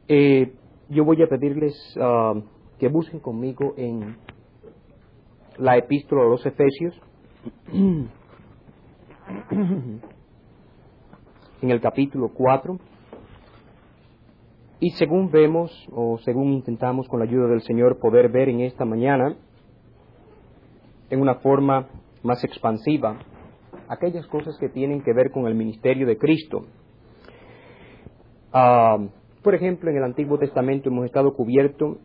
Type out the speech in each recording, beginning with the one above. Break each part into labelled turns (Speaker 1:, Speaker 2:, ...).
Speaker 1: Yo voy a pedirles que busquen conmigo en la epístola a los Efesios, en el capítulo 4, y según vemos, o según intentamos con la ayuda del Señor poder ver en esta mañana, en una forma más expansiva, aquellas cosas que tienen que ver con el ministerio de Cristo. Por ejemplo, en el Antiguo Testamento hemos estado cubriendo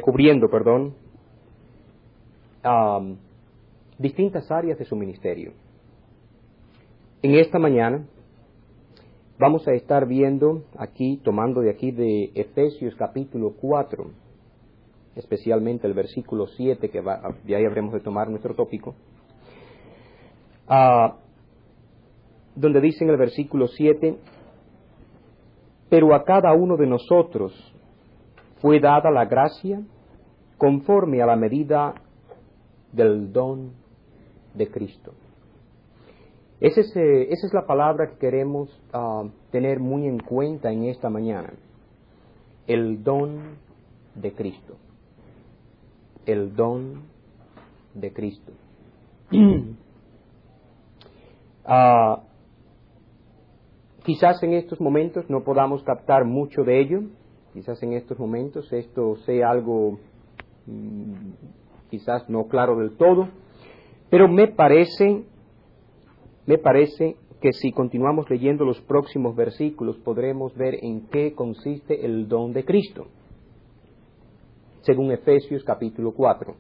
Speaker 1: distintas áreas de su ministerio. En esta mañana vamos a estar viendo aquí, tomando de aquí de Efesios capítulo 4, especialmente el versículo 7, de ahí habremos de tomar nuestro tópico, donde dice en el versículo 7, pero a cada uno de nosotros fue dada la gracia conforme a la medida del don de Cristo. Esa es la palabra que queremos tener muy en cuenta en esta mañana. El don de Cristo. El don de Cristo. Quizás en estos momentos no podamos captar mucho de ello. Quizás en estos momentos esto sea algo quizás no claro del todo. Pero me parece que si continuamos leyendo los próximos versículos podremos ver en qué consiste el don de Cristo, según Efesios capítulo 4.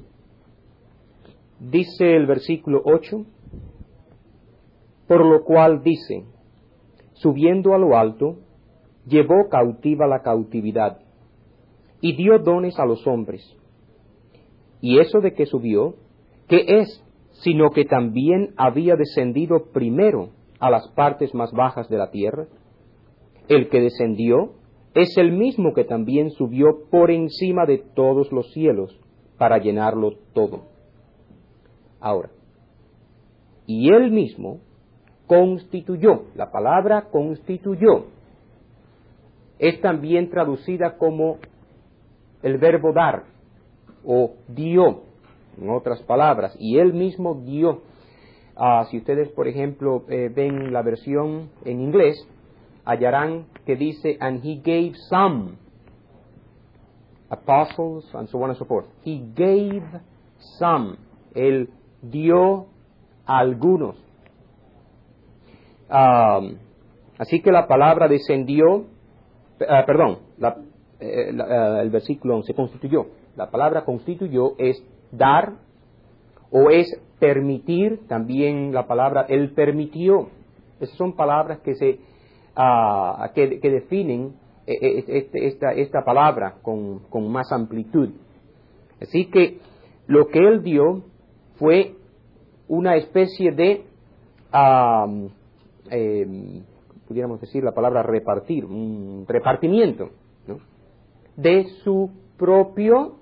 Speaker 1: Dice el versículo 8, por lo cual dice, subiendo a lo alto, llevó cautiva la cautividad, y dio dones a los hombres. Y eso de que subió, ¿qué es? Sino que también había descendido primero a las partes más bajas de la tierra. El que descendió es el mismo que también subió por encima de todos los cielos para llenarlo todo. Ahora, y él mismo constituyó, la palabra constituyó es también traducida como el verbo dar o dio, en otras palabras, y él mismo dio. Si ustedes, por ejemplo, ven la versión en inglés, hallarán que dice, and he gave some apostles, and so on and so forth. He gave some. Él dio a algunos. Así que la palabra descendió, el versículo 11, constituyó. La palabra constituyó es dar o es permitir, también la palabra él permitió. Esas son palabras que definen esta palabra con más amplitud. Así que lo que él dio fue una especie de pudiéramos decir la palabra repartir, un repartimiento, ¿no?, de su propio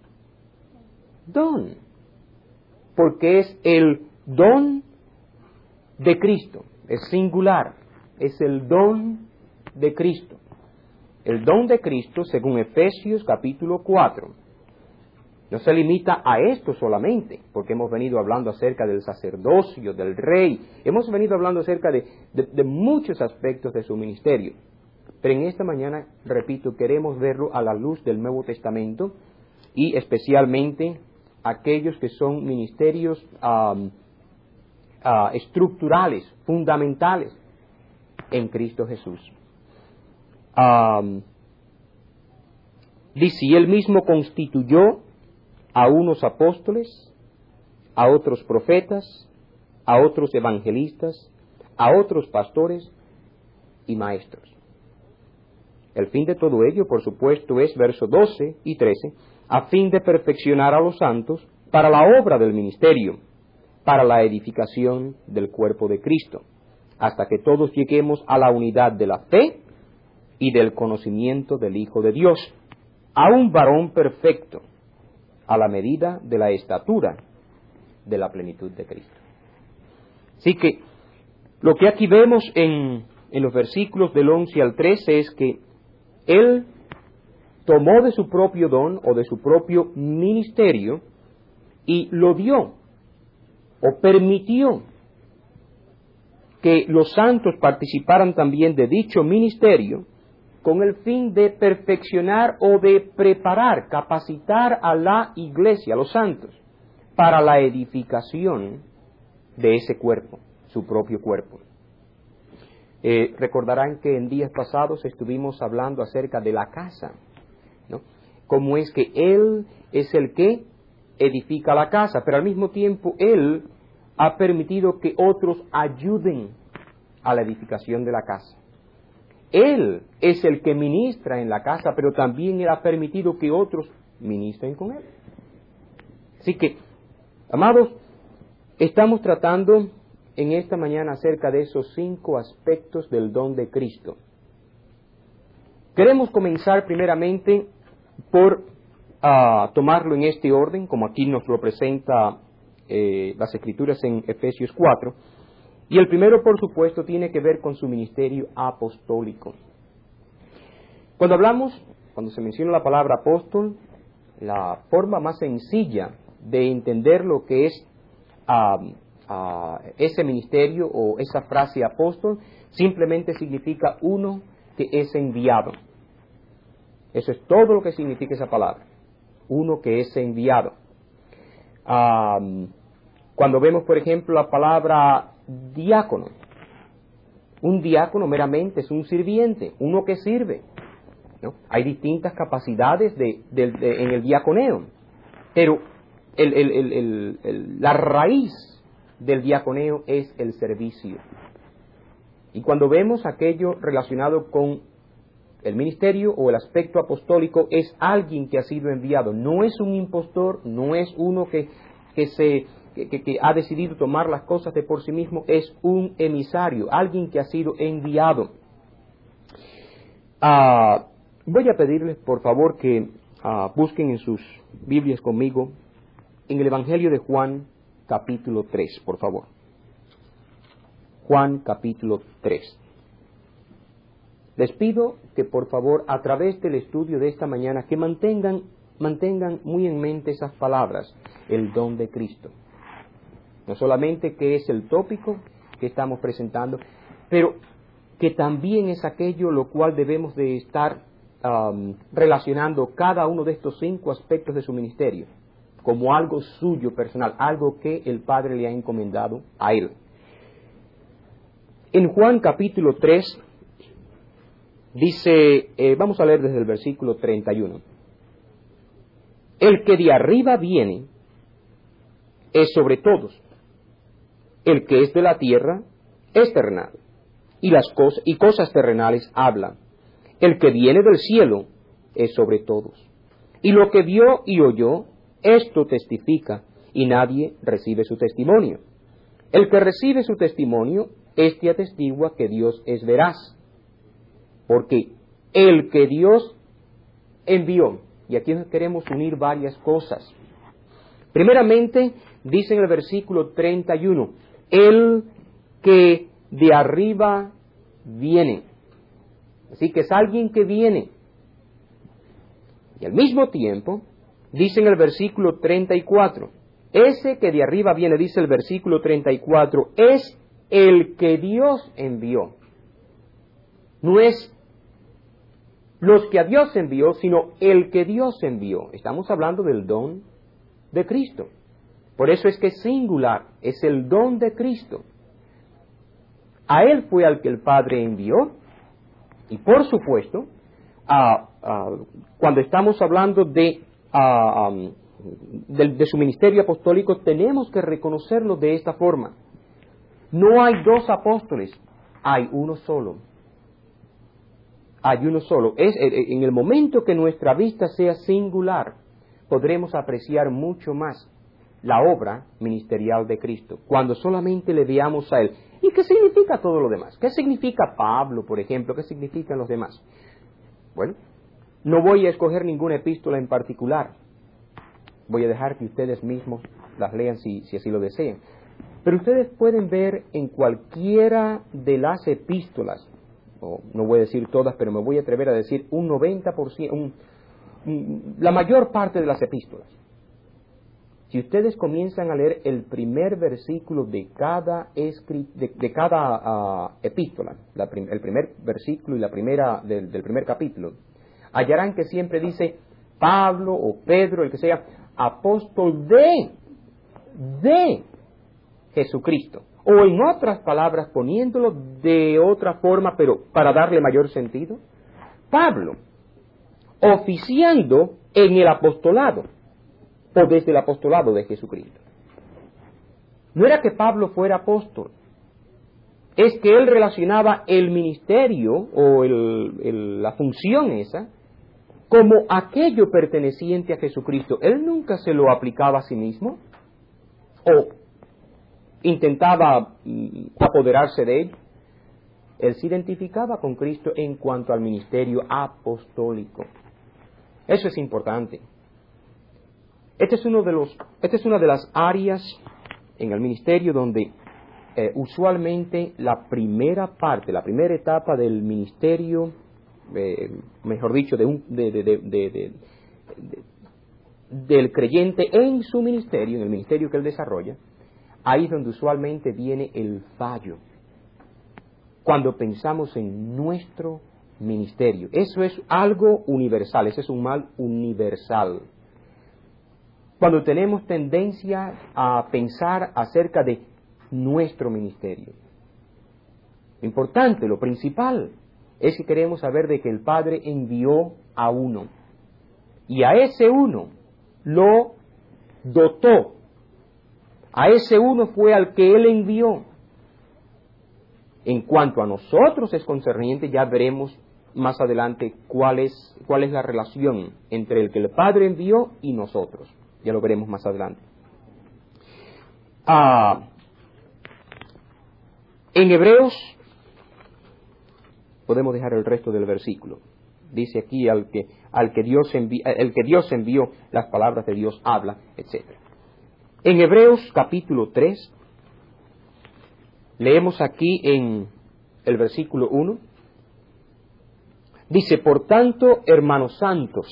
Speaker 1: don, porque es el don de Cristo, es singular, es el don de Cristo. El don de Cristo, según Efesios capítulo 4, no se limita a esto solamente, porque hemos venido hablando acerca del sacerdocio, del rey, hemos venido hablando acerca de muchos aspectos de su ministerio. Pero en esta mañana, repito, queremos verlo a la luz del Nuevo Testamento y especialmente aquellos que son ministerios estructurales, fundamentales en Cristo Jesús. Dice, y él mismo constituyó a unos apóstoles, a otros profetas, a otros evangelistas, a otros pastores y maestros. El fin de todo ello, por supuesto, es versos 12 y 13, a fin de perfeccionar a los santos para la obra del ministerio, para la edificación del cuerpo de Cristo, hasta que todos lleguemos a la unidad de la fe y del conocimiento del Hijo de Dios, a un varón perfecto, a la medida de la estatura de la plenitud de Cristo. Así que lo que aquí vemos en los versículos del 11 al 13 es que Él tomó de su propio don o de su propio ministerio y lo dio o permitió que los santos participaran también de dicho ministerio con el fin de perfeccionar o de preparar, capacitar a la iglesia, a los santos, para la edificación de ese cuerpo, su propio cuerpo. Recordarán que en días pasados estuvimos hablando acerca de la casa, ¿no? Cómo es que Él es el que edifica la casa, pero al mismo tiempo Él ha permitido que otros ayuden a la edificación de la casa. Él es el que ministra en la casa, pero también Él ha permitido que otros ministren con Él. Así que, amados, estamos tratando en esta mañana acerca de esos 5 aspectos del don de Cristo. Queremos comenzar primeramente por tomarlo en este orden, como aquí nos lo presenta las Escrituras en Efesios 4. Y el primero, por supuesto, tiene que ver con su ministerio apostólico. Cuando se menciona la palabra apóstol, la forma más sencilla de entender lo que es ese ministerio o esa frase apóstol, simplemente significa uno que es enviado. Eso es todo lo que significa esa palabra, uno que es enviado. Cuando vemos, por ejemplo, la palabra diácono, un diácono meramente es un sirviente, uno que sirve, ¿no? Hay distintas capacidades en el diaconeo, pero la raíz del diaconeo es el servicio. Y cuando vemos aquello relacionado con el ministerio o el aspecto apostólico, es alguien que ha sido enviado, no es un impostor, no es uno que ha decidido tomar las cosas de por sí mismo, es un emisario, alguien que ha sido enviado. Voy a pedirles, por favor, que busquen en sus Biblias conmigo, en el Evangelio de Juan, capítulo 3, por favor. Juan, capítulo 3. Les pido que, por favor, a través del estudio de esta mañana, que mantengan muy en mente esas palabras, el don de Cristo. No solamente que es el tópico que estamos presentando, pero que también es aquello lo cual debemos de estar relacionando cada uno de estos 5 aspectos de su ministerio como algo suyo personal, algo que el Padre le ha encomendado a Él. En Juan capítulo 3 dice, vamos a leer desde el versículo 31, el que de arriba viene es sobre todos. El que es de la tierra es terrenal, y cosas terrenales habla. El que viene del cielo es sobre todos. Y lo que vio y oyó, esto testifica, y nadie recibe su testimonio. El que recibe su testimonio, éste atestigua que Dios es veraz. Porque el que Dios envió, y aquí queremos unir varias cosas. Primeramente, dice en el versículo 31, el que de arriba viene. Así que es alguien que viene. Y al mismo tiempo, dice en el versículo 34, ese que de arriba viene, dice el versículo 34, es el que Dios envió. No es los que a Dios envió, sino el que Dios envió. Estamos hablando del don de Cristo. Por eso es que es singular, es el don de Cristo. A Él fue al que el Padre envió, y por supuesto, cuando estamos hablando de su ministerio apostólico, tenemos que reconocerlo de esta forma. No hay 2 apóstoles, hay uno solo. Hay uno solo. En el momento que nuestra vista sea singular, podremos apreciar mucho más la obra ministerial de Cristo, cuando solamente le veamos a Él. ¿Y qué significa todo lo demás? ¿Qué significa Pablo, por ejemplo? ¿Qué significan los demás? Bueno, no voy a escoger ninguna epístola en particular. Voy a dejar que ustedes mismos las lean si así lo desean. Pero ustedes pueden ver en cualquiera de las epístolas, no voy a decir todas, pero me voy a atrever a decir un 90%, la mayor parte de las epístolas. Si ustedes comienzan a leer el primer versículo de cada epístola, el primer versículo y la primera del primer capítulo, hallarán que siempre dice Pablo o Pedro, el que sea, apóstol de Jesucristo. O en otras palabras, poniéndolo de otra forma, pero para darle mayor sentido, Pablo, oficiando en el apostolado, o desde el apostolado de Jesucristo. No era que Pablo fuera apóstol, es que él relacionaba el ministerio o la función esa como aquello perteneciente a Jesucristo. Él nunca se lo aplicaba a sí mismo o intentaba apoderarse de ello. Él se identificaba con Cristo en cuanto al ministerio apostólico. Eso es importante. Esta es una de las áreas en el ministerio donde usualmente la primera etapa del ministerio, mejor dicho, del creyente en su ministerio, en el ministerio que él desarrolla, ahí es donde usualmente viene el fallo. Cuando pensamos en nuestro ministerio, eso es algo universal, ese es un mal universal. Cuando tenemos tendencia a pensar acerca de nuestro ministerio. Lo importante, lo principal, es que queremos saber de que el Padre envió a uno. Y a ese uno lo dotó. A ese uno fue al que Él envió. En cuanto a nosotros es concerniente, ya veremos más adelante cuál es la relación entre el que el Padre envió y nosotros. Ya lo veremos más adelante. En Hebreos, podemos dejar el resto del versículo. Dice aquí el que Dios envió, las palabras de Dios habla, etc. En Hebreos capítulo 3, leemos aquí en el versículo 1, dice, por tanto, hermanos santos,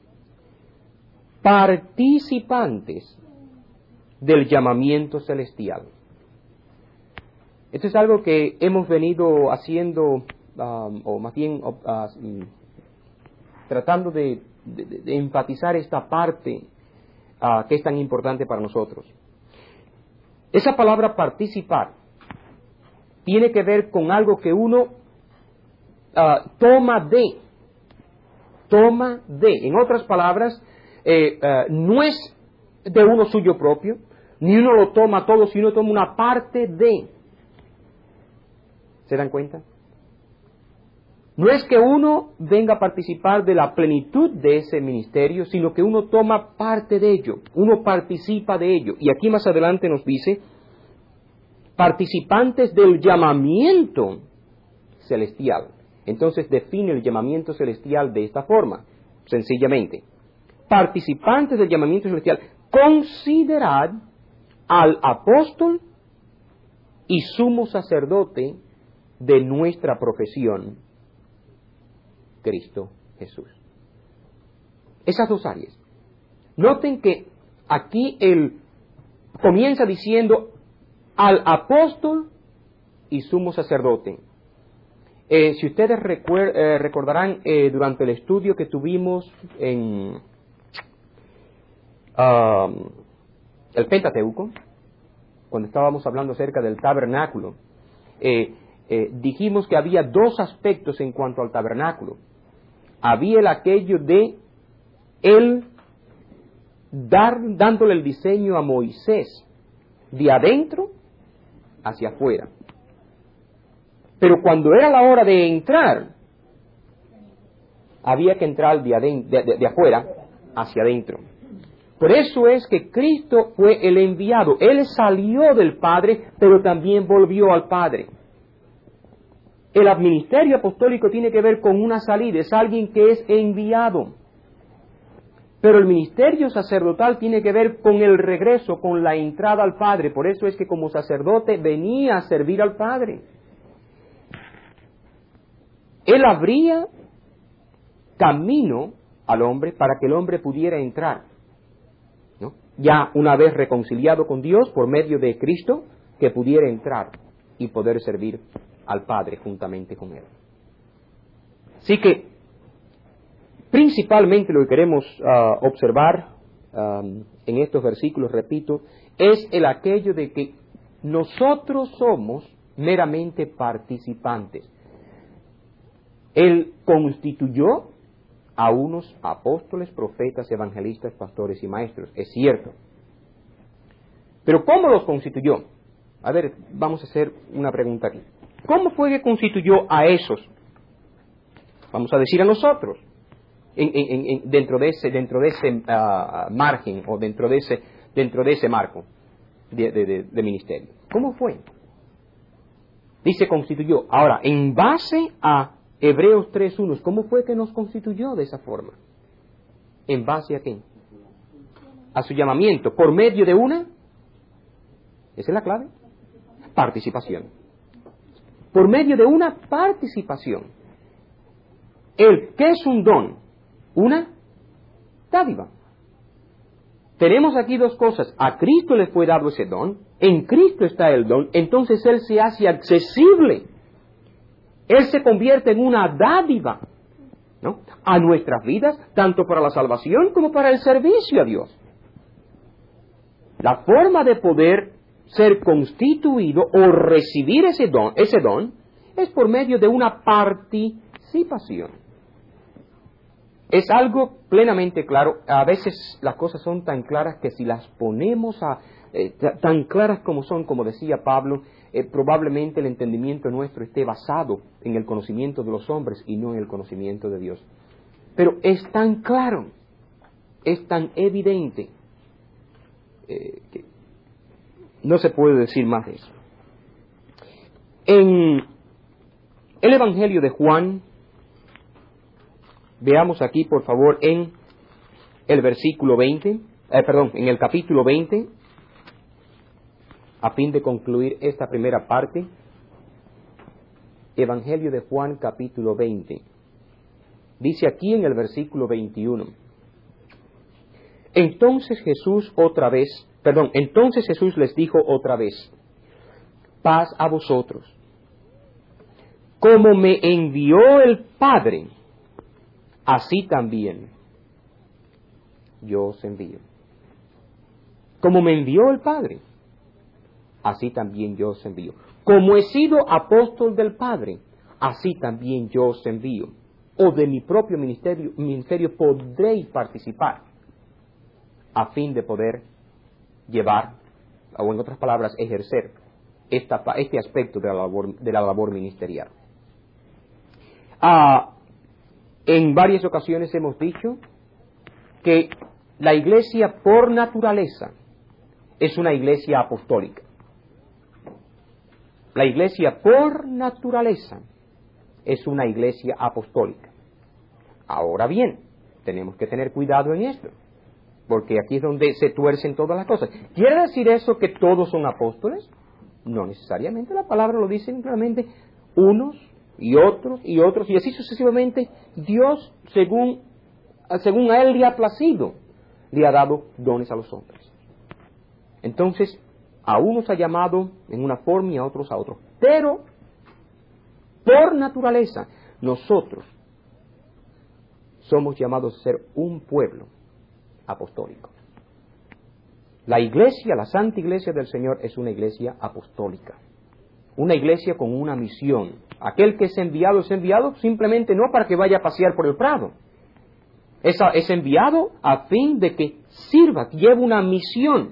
Speaker 1: participantes del llamamiento celestial. Esto es algo que hemos venido haciendo, o más bien tratando de enfatizar esta parte que es tan importante para nosotros. Esa palabra participar tiene que ver con algo que uno toma de. En otras palabras, no es de uno suyo propio, ni uno lo toma todo, sino toma una parte de. ¿Se dan cuenta? No es que uno venga a participar de la plenitud de ese ministerio, sino que uno toma parte de ello, uno participa de ello. Y aquí más adelante nos dice, participantes del llamamiento celestial. Entonces define el llamamiento celestial de esta forma, sencillamente. Participantes del llamamiento celestial, considerad al apóstol y sumo sacerdote de nuestra profesión, Cristo Jesús. Esas dos áreas. Noten que aquí él comienza diciendo al apóstol y sumo sacerdote. Si ustedes recordarán durante el estudio que tuvimos en el Pentateuco, cuando estábamos hablando acerca del tabernáculo, dijimos que había dos aspectos en cuanto al tabernáculo. Había el aquello de él dándole el diseño a Moisés de adentro hacia afuera. Pero cuando era la hora de entrar, había que entrar de afuera hacia adentro. Por eso es que Cristo fue el enviado. Él salió del Padre, pero también volvió al Padre. El ministerio apostólico tiene que ver con una salida, es alguien que es enviado. Pero el ministerio sacerdotal tiene que ver con el regreso, con la entrada al Padre. Por eso es que como sacerdote venía a servir al Padre. Él abría camino al hombre para que el hombre pudiera entrar, ¿no? Ya una vez reconciliado con Dios por medio de Cristo, que pudiera entrar y poder servir al Padre juntamente con Él. Así que, principalmente lo que queremos observar en estos versículos, repito, es el aquello de que nosotros somos meramente participantes. Él constituyó a unos apóstoles, profetas, evangelistas, pastores y maestros, es cierto. Pero ¿cómo los constituyó? A ver, vamos a hacer una pregunta aquí. ¿Cómo fue que constituyó a esos? Vamos a decir a nosotros, dentro de ese margen o dentro de ese marco de ministerio. ¿Cómo fue? Dice constituyó. Ahora, en base a Hebreos 3:1, ¿cómo fue que nos constituyó de esa forma? ¿En base a qué? A su llamamiento, por medio de una, esa es la clave, participación. Por medio de una participación. ¿Qué es un don? Una dádiva. Tenemos aquí dos cosas. A Cristo le fue dado ese don, en Cristo está el don, entonces Él se hace accesible. Él se convierte en una dádiva, ¿no?, a nuestras vidas, tanto para la salvación como para el servicio a Dios. La forma de poder ser constituido o recibir ese don es por medio de una participación. Es algo plenamente claro. A veces las cosas son tan claras que si las ponemos tan claras como son, como decía Pablo, probablemente el entendimiento nuestro esté basado en el conocimiento de los hombres y no en el conocimiento de Dios. Pero es tan claro, es tan evidente, que no se puede decir más de eso. En el Evangelio de Juan, veamos aquí, por favor, en el versículo 20, en el capítulo 20, a fin de concluir esta primera parte. Evangelio de Juan, capítulo 20. Dice aquí en el versículo 21. Entonces Jesús les dijo otra vez: paz a vosotros. Como me envió el Padre, así también yo os envío. Como me envió el Padre, así también yo os envío. Como he sido apóstol del Padre, así también yo os envío. O de mi propio ministerio podréis participar, a fin de poder llevar, o en otras palabras, ejercer este aspecto de la labor ministerial. En varias ocasiones hemos dicho que la iglesia por naturaleza es una iglesia apostólica. La iglesia por naturaleza es una iglesia apostólica. Ahora bien, tenemos que tener cuidado en esto, porque aquí es donde se tuercen todas las cosas. ¿Quiere decir eso que todos son apóstoles? No necesariamente. La palabra lo dice claramente: unos y otros, y así sucesivamente. Dios, según a Él le ha placido, le ha dado dones a los hombres. Entonces, a unos ha llamado en una forma y a otros a otros. Pero, por naturaleza, nosotros somos llamados a ser un pueblo apostólico. La iglesia, la Santa Iglesia del Señor, es una iglesia apostólica. Una iglesia con una misión. Aquel que es enviado simplemente no para que vaya a pasear por el prado. Es enviado a fin de que sirva, que lleve una misión.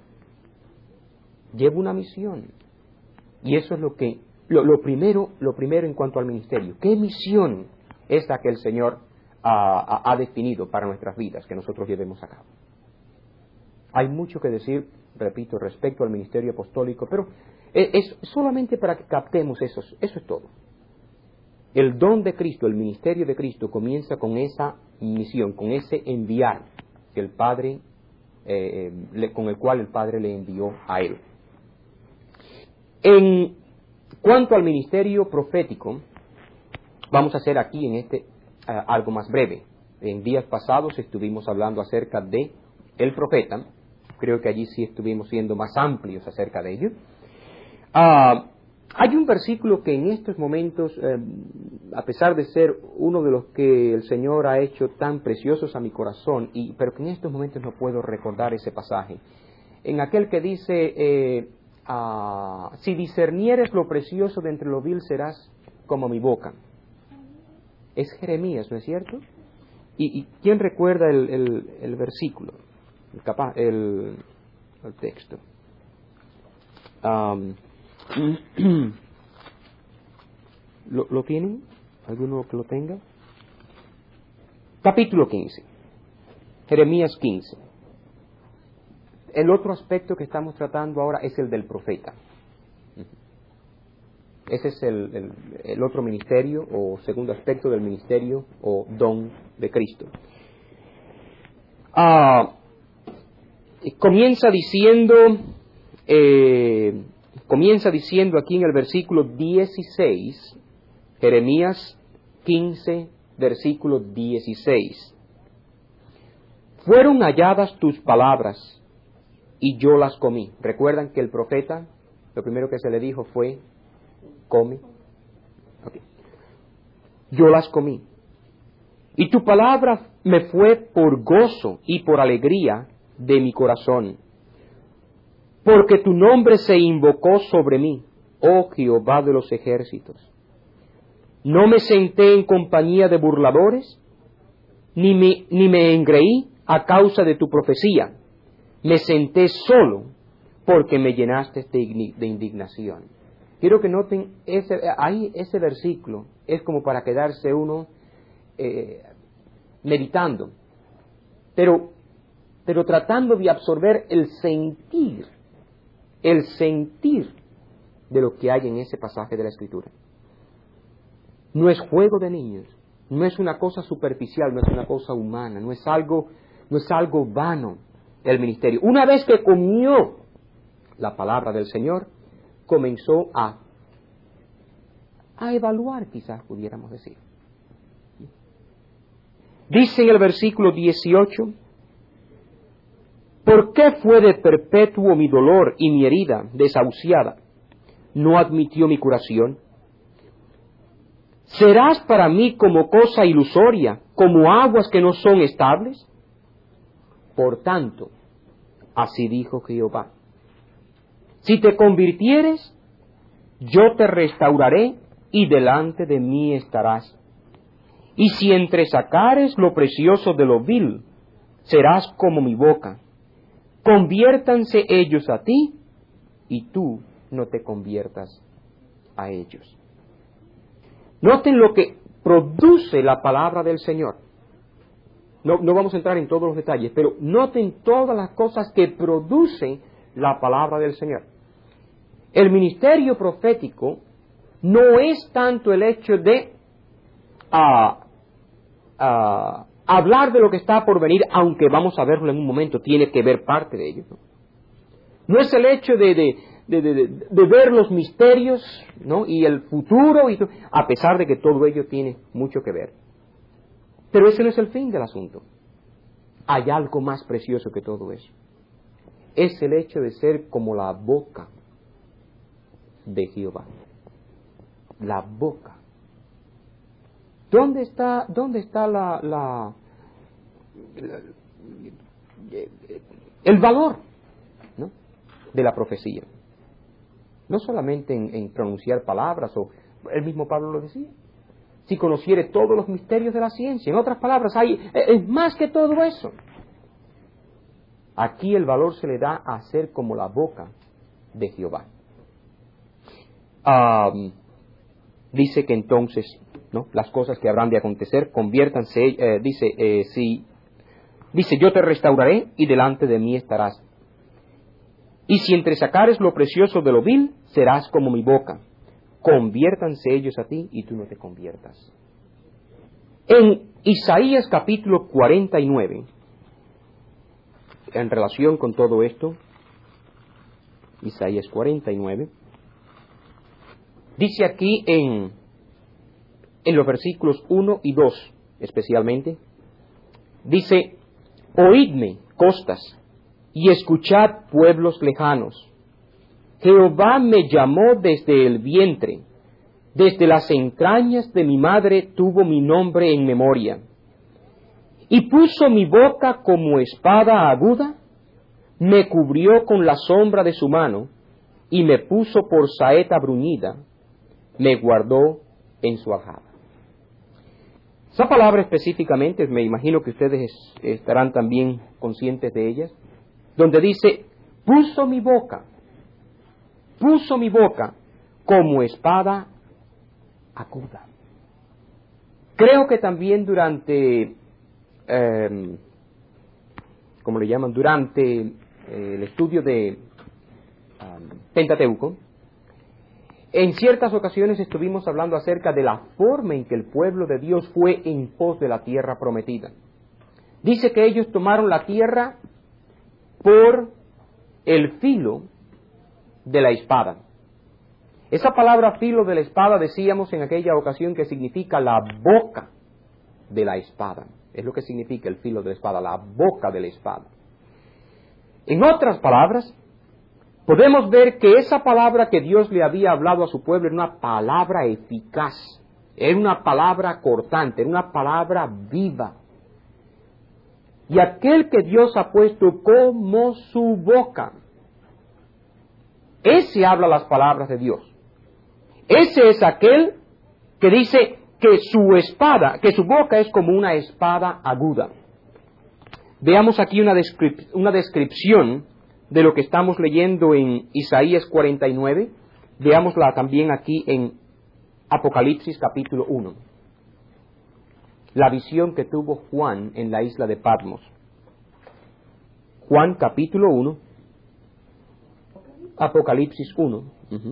Speaker 1: Lleva una misión. Y eso es lo primero en cuanto al ministerio. ¿Qué misión es la que el Señor ha definido para nuestras vidas, que nosotros llevemos a cabo? Hay mucho que decir, repito, respecto al ministerio apostólico, pero es solamente para que captemos eso es todo. El don de Cristo, el ministerio de Cristo, comienza con esa misión, con ese enviar que el Padre, con el cual el Padre le envió a Él. En cuanto al ministerio profético, vamos a hacer aquí en algo más breve. En días pasados estuvimos hablando acerca de el profeta. Creo que allí sí estuvimos siendo más amplios acerca de ello. Hay un versículo que en estos momentos, a pesar de ser uno de los que el Señor ha hecho tan preciosos a mi corazón, pero que en estos momentos no puedo recordar ese pasaje, en aquel que dice, si discernieres lo precioso de entre lo vil, serás como mi boca. Es Jeremías, ¿no es cierto? ¿Y quién recuerda el versículo? El texto. ¿Lo tienen? ¿Alguno que lo tenga? Capítulo 15. Jeremías 15. El otro aspecto que estamos tratando ahora es el del profeta. Ese es el otro ministerio o segundo aspecto del ministerio o don de Cristo. Comienza diciendo aquí en el versículo 16, Jeremías 15, versículo 16. Fueron halladas tus palabras y yo las comí. ¿Recuerdan que el profeta, lo primero que se le dijo fue, come? Okay. Yo las comí. Y tu palabra me fue por gozo y por alegría de mi corazón, porque tu nombre se invocó sobre mí, oh Jehová de los ejércitos. No me senté en compañía de burladores, ni me engreí a causa de tu profecía. Me senté solo porque me llenaste de indignación. Quiero que noten, ese versículo es como para quedarse uno meditando, pero tratando de absorber el sentir de lo que hay en ese pasaje de la Escritura. No es juego de niños, no es una cosa superficial, no es una cosa humana, no es algo vano el ministerio. Una vez que comió la palabra del Señor, comenzó a evaluar, quizás pudiéramos decir. Dice en el versículo 18, ¿por qué fue de perpetuo mi dolor y mi herida desahuciada? ¿No admitió mi curación? ¿Serás para mí como cosa ilusoria, como aguas que no son estables? Por tanto, así dijo Jehová, si te convirtieres, yo te restauraré y delante de mí estarás. Y si entresacares lo precioso de lo vil, serás como mi boca. Conviértanse ellos a ti, y tú no te conviertas a ellos. Noten lo que produce la palabra del Señor. No vamos a entrar en todos los detalles, pero noten todas las cosas que produce la palabra del Señor. El ministerio profético no es tanto el hecho de hablar de lo que está por venir, aunque vamos a verlo en un momento, tiene que ver parte de ello. No es el hecho de ver los misterios, ¿no?, y el futuro, a pesar de que todo ello tiene mucho que ver. Pero ese no es el fin del asunto. Hay algo más precioso que todo eso. Es el hecho de ser como la boca de Jehová. La boca. ¿Dónde está el valor, ¿no?, de la profecía? No solamente en pronunciar palabras, o el mismo Pablo lo decía, si conociere todos los misterios de la ciencia. En otras palabras, es más que todo eso. Aquí el valor se le da a ser como la boca de Jehová. Dice que entonces, ¿no?, las cosas que habrán de acontecer, conviértanse, dice, yo te restauraré y delante de mí estarás. Y si entresacares lo precioso de lo vil, serás como mi boca. Conviértanse ellos a ti y tú no te conviertas. En Isaías capítulo 49, en relación con todo esto, Isaías 49, dice aquí en los versículos 1 y 2 especialmente, Dice, oídme, costas, y escuchad, pueblos lejanos. Jehová me llamó desde el vientre, desde las entrañas de mi madre tuvo mi nombre en memoria. Y puso mi boca como espada aguda, me cubrió con la sombra de su mano, y me puso por saeta bruñida, me guardó en su aljaba. Esa palabra específicamente, me imagino que ustedes estarán también conscientes de ella, donde dice, puso mi boca como espada aguda. Creo que también durante, ¿cómo le llaman? Durante el estudio de Pentateuco, en ciertas ocasiones estuvimos hablando acerca de la forma en que el pueblo de Dios fue en pos de la tierra prometida. Dice que ellos tomaron la tierra por el filo de la espada. Esa palabra filo de la espada decíamos en aquella ocasión que significa la boca de la espada. Es lo que significa el filo de la espada, la boca de la espada. En otras palabras, podemos ver que esa palabra que Dios le había hablado a su pueblo era una palabra eficaz, era una palabra cortante, era una palabra viva. Y aquel que Dios ha puesto como su boca, ese habla las palabras de Dios. Ese es aquel que dice que su espada, que su boca es como una espada aguda. Veamos aquí una descripción de lo que estamos leyendo en Isaías 49, veámosla también aquí en Apocalipsis capítulo 1. La visión que tuvo Juan en la isla de Patmos. Juan capítulo 1, Apocalipsis 1.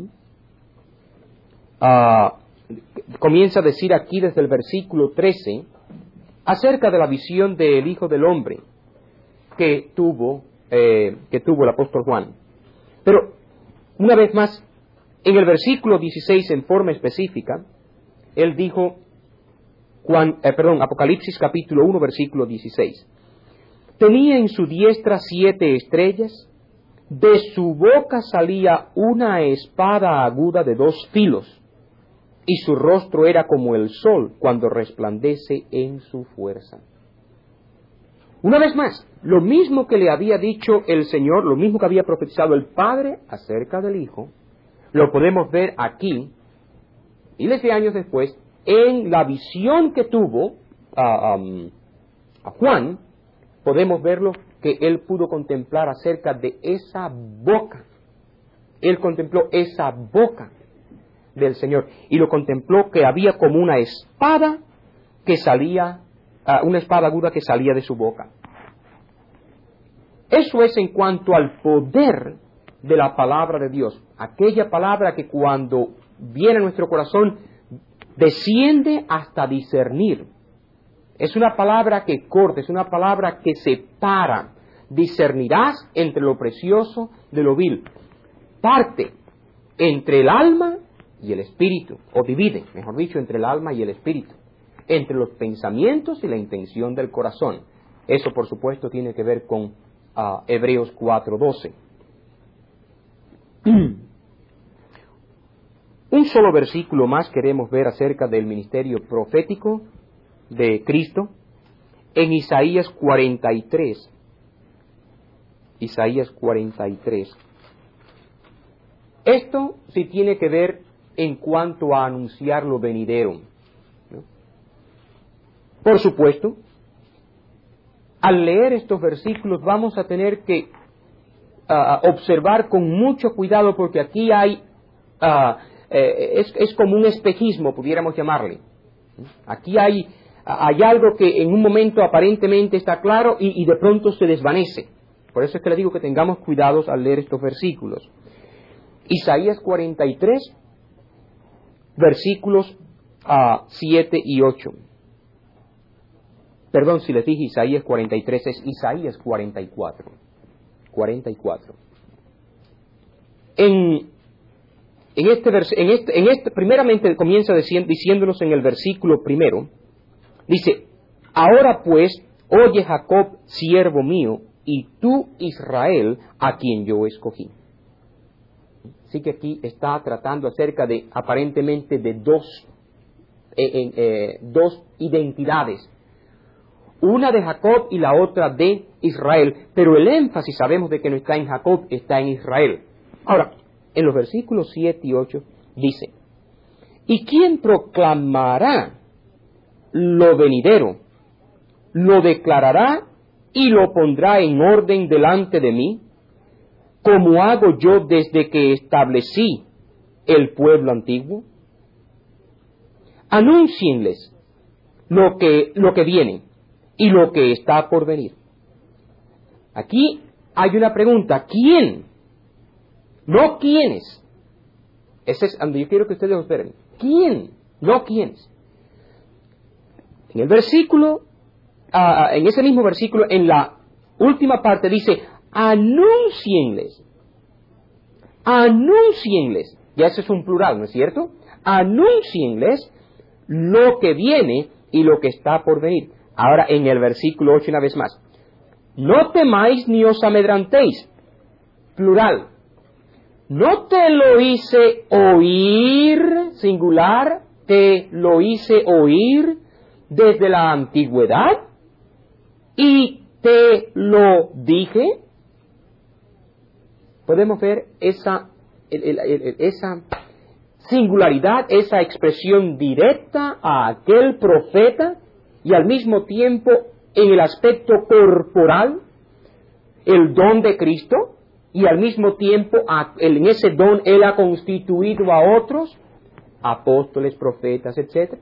Speaker 1: Comienza a decir aquí desde el versículo 13 acerca de la visión del Hijo del Hombre que tuvo el apóstol Juan. Pero, una vez más, en el versículo 16, en forma específica, él dijo, Apocalipsis capítulo 1, versículo 16, tenía en su diestra 7 estrellas, de su boca salía una espada aguda de 2 filos, y su rostro era como el sol cuando resplandece en su fuerza. Una vez más, lo mismo que le había dicho el Señor, lo mismo que había profetizado el Padre acerca del Hijo, lo podemos ver aquí, miles de años después, en la visión que tuvo a Juan, podemos verlo que él pudo contemplar acerca de esa boca. Él contempló esa boca del Señor y lo contempló que había como una espada que salía, una espada aguda que salía de su boca. Eso es en cuanto al poder de la palabra de Dios. Aquella palabra que cuando viene a nuestro corazón desciende hasta discernir. Es una palabra que corta, es una palabra que separa. Discernirás entre lo precioso de lo vil. Parte entre el alma y el espíritu, o divide, mejor dicho, entre el alma y el espíritu, entre los pensamientos y la intención del corazón. Eso, por supuesto, tiene que ver con Hebreos 4:12. Un solo versículo más queremos ver acerca del ministerio profético de Cristo en Isaías 43. Isaías 43. Esto sí tiene que ver en cuanto a anunciar lo venidero, ¿no? Por supuesto, al leer estos versículos vamos a tener que observar con mucho cuidado porque aquí hay, es como un espejismo, pudiéramos llamarle. Aquí hay algo que en un momento aparentemente está claro y de pronto se desvanece. Por eso es que le digo que tengamos cuidados al leer estos versículos. Isaías 43, versículos 7 y 8. Perdón si les dije Isaías 43, es Isaías 44. 44. Primeramente comienza diciéndonos en el versículo primero, dice, ahora pues, Oye Jacob, siervo mío, y tú Israel, a quien yo escogí. Así que aquí está tratando acerca de, aparentemente, de dos identidades. Una de Jacob y la otra de Israel, pero el énfasis sabemos de que no está en Jacob, está en Israel. Ahora, en los versículos 7 y 8 dice, ¿y quién proclamará lo venidero? Lo declarará y lo pondrá en orden delante de mí, como hago yo desde que establecí el pueblo antiguo. Anúncienles lo que viene y lo que está por venir. Aquí hay una pregunta, ¿quién? No quiénes. Ese es donde yo quiero que ustedes observen. ¿Quién? No quiénes. En el versículo, en ese mismo versículo, en la última parte dice, anúncienles. Anúncienles. Ya eso es un plural, ¿no es cierto? Anúncienles lo que viene y lo que está por venir. Ahora en el versículo 8 una vez más. No temáis ni os amedrantéis. Plural. ¿No te lo hice oír, singular, te lo hice oír desde la antigüedad? ¿Y te lo dije? Podemos ver esa singularidad, esa expresión directa a aquel profeta y al mismo tiempo en el aspecto corporal, el don de Cristo, y al mismo tiempo en ese don Él ha constituido a otros, apóstoles, profetas, etc.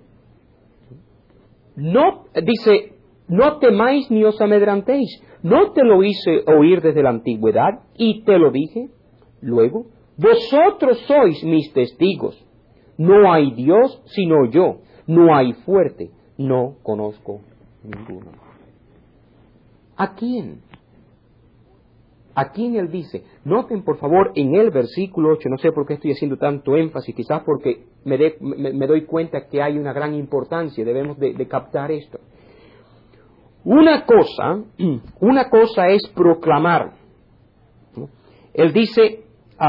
Speaker 1: No, dice, no temáis ni os amedrantéis, no te lo hice oír desde la antigüedad y te lo dije. Luego, vosotros sois mis testigos, no hay Dios sino yo, no hay fuerte, no conozco ninguno. ¿A quién? ¿A quién él dice? Noten por favor en el versículo 8, no sé por qué estoy haciendo tanto énfasis, quizás porque me doy cuenta que hay una gran importancia, debemos de captar esto. Una cosa es proclamar, ¿no? Él dice,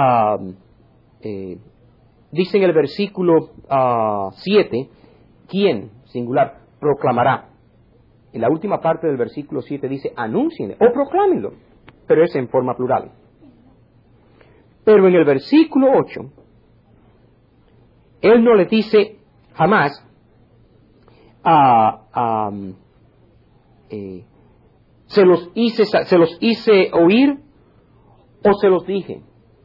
Speaker 1: dice en el versículo 7, ¿quién? Singular, proclamará. En la última parte del versículo 7 dice, anúncienlo o proclámenlo, pero es en forma plural. Pero en el versículo 8, él no le dice jamás, se los hice oír o se los dije.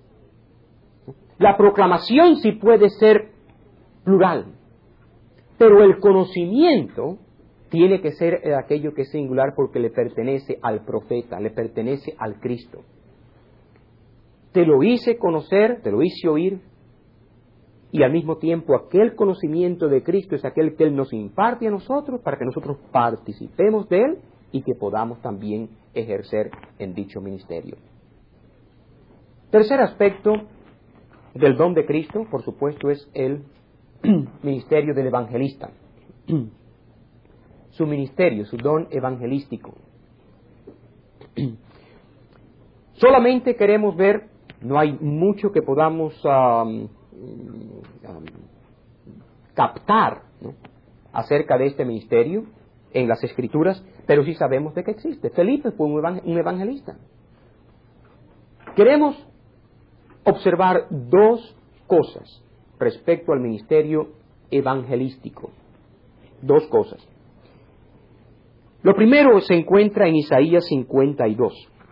Speaker 1: La proclamación sí puede ser plural, pero el conocimiento tiene que ser aquello que es singular porque le pertenece al profeta, le pertenece al Cristo. Te lo hice conocer, te lo hice oír, y al mismo tiempo aquel conocimiento de Cristo es aquel que Él nos imparte a nosotros para que nosotros participemos de Él y que podamos también ejercer en dicho ministerio. Tercer aspecto del don de Cristo, por supuesto, es el ministerio del evangelista. Su ministerio, su don evangelístico. Solamente queremos ver, no hay mucho que podamos captar, ¿no?, acerca de este ministerio en las Escrituras, pero sí sabemos de que existe. Felipe fue un evangelista. Queremos observar dos cosas respecto al ministerio evangelístico. Dos cosas. Lo primero se encuentra en Isaías 52.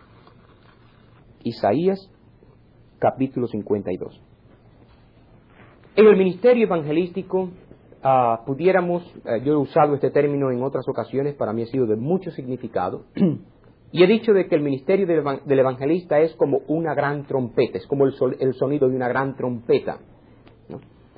Speaker 1: Isaías, capítulo 52. En el ministerio evangelístico, yo he usado este término en otras ocasiones, para mí ha sido de mucho significado, y he dicho de que el ministerio del evangelista es como una gran trompeta, es como el sonido de una gran trompeta, ¿no?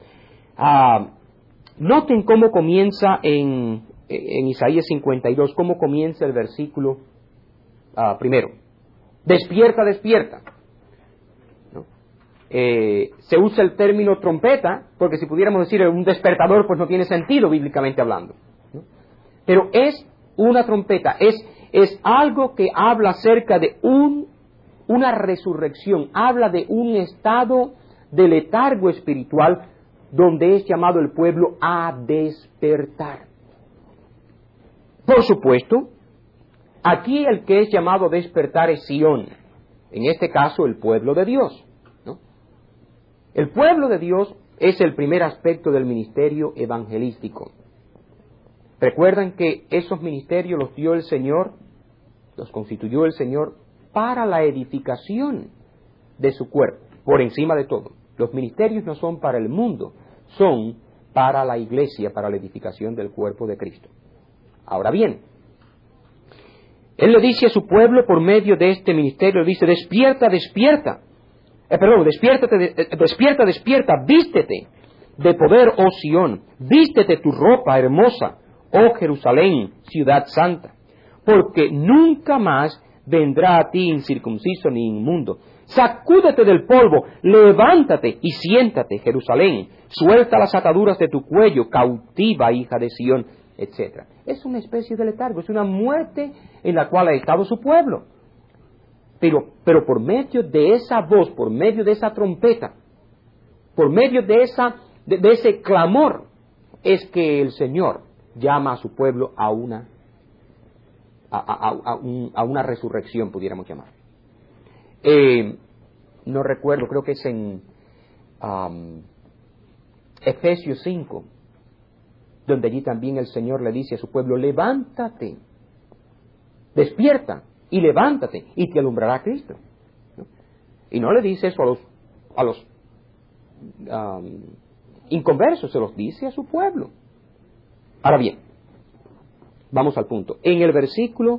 Speaker 1: Noten cómo comienza en Isaías 52, cómo comienza el versículo primero. Despierta, despierta. ¿No? Se usa el término trompeta, porque si pudiéramos decir un despertador, pues no tiene sentido bíblicamente hablando, ¿no? Pero es una trompeta, es es algo que habla acerca de una resurrección, habla de un estado de letargo espiritual donde es llamado el pueblo a despertar. Por supuesto, aquí el que es llamado a despertar es Sión, en este caso el pueblo de Dios, ¿no? El pueblo de Dios es el primer aspecto del ministerio evangelístico. Recuerdan que esos ministerios los dio el Señor, los constituyó el Señor para la edificación de su cuerpo, por encima de todo. Los ministerios no son para el mundo, son para la iglesia, para la edificación del cuerpo de Cristo. Ahora bien, Él le dice a su pueblo por medio de este ministerio, le dice, despierta, despierta. Despierta, despierta, vístete de poder, oh Sión, vístete tu ropa hermosa, oh Jerusalén, ciudad santa, porque nunca más vendrá a ti incircunciso ni inmundo. Sacúdete del polvo, levántate y siéntate, Jerusalén, suelta las ataduras de tu cuello, cautiva, hija de Sión, etc. Es una especie de letargo, es una muerte en la cual ha estado su pueblo. Pero por medio de esa voz, por medio de esa trompeta, por medio de ese clamor, es que el Señor llama a su pueblo a una resurrección, pudiéramos llamar. No recuerdo, creo que es en Efesios 5, donde allí también el Señor le dice a su pueblo, levántate, despierta y levántate y te alumbrará Cristo, ¿no? Y no le dice eso a los inconversos, se los dice a su pueblo. Ahora bien, vamos al punto. En el versículo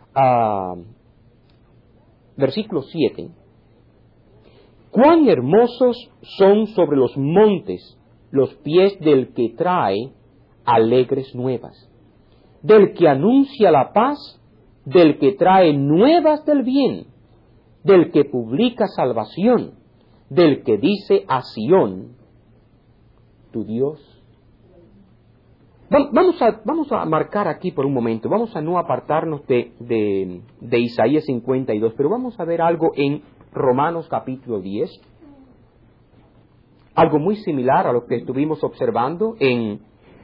Speaker 1: 7, cuán hermosos son sobre los montes los pies del que trae alegres nuevas, del que anuncia la paz, del que trae nuevas del bien, del que publica salvación, del que dice a Sión, tu Dios. Vamos a marcar aquí por un momento, vamos a no apartarnos de Isaías 52, pero vamos a ver algo en Romanos capítulo 10, algo muy similar a lo que estuvimos observando en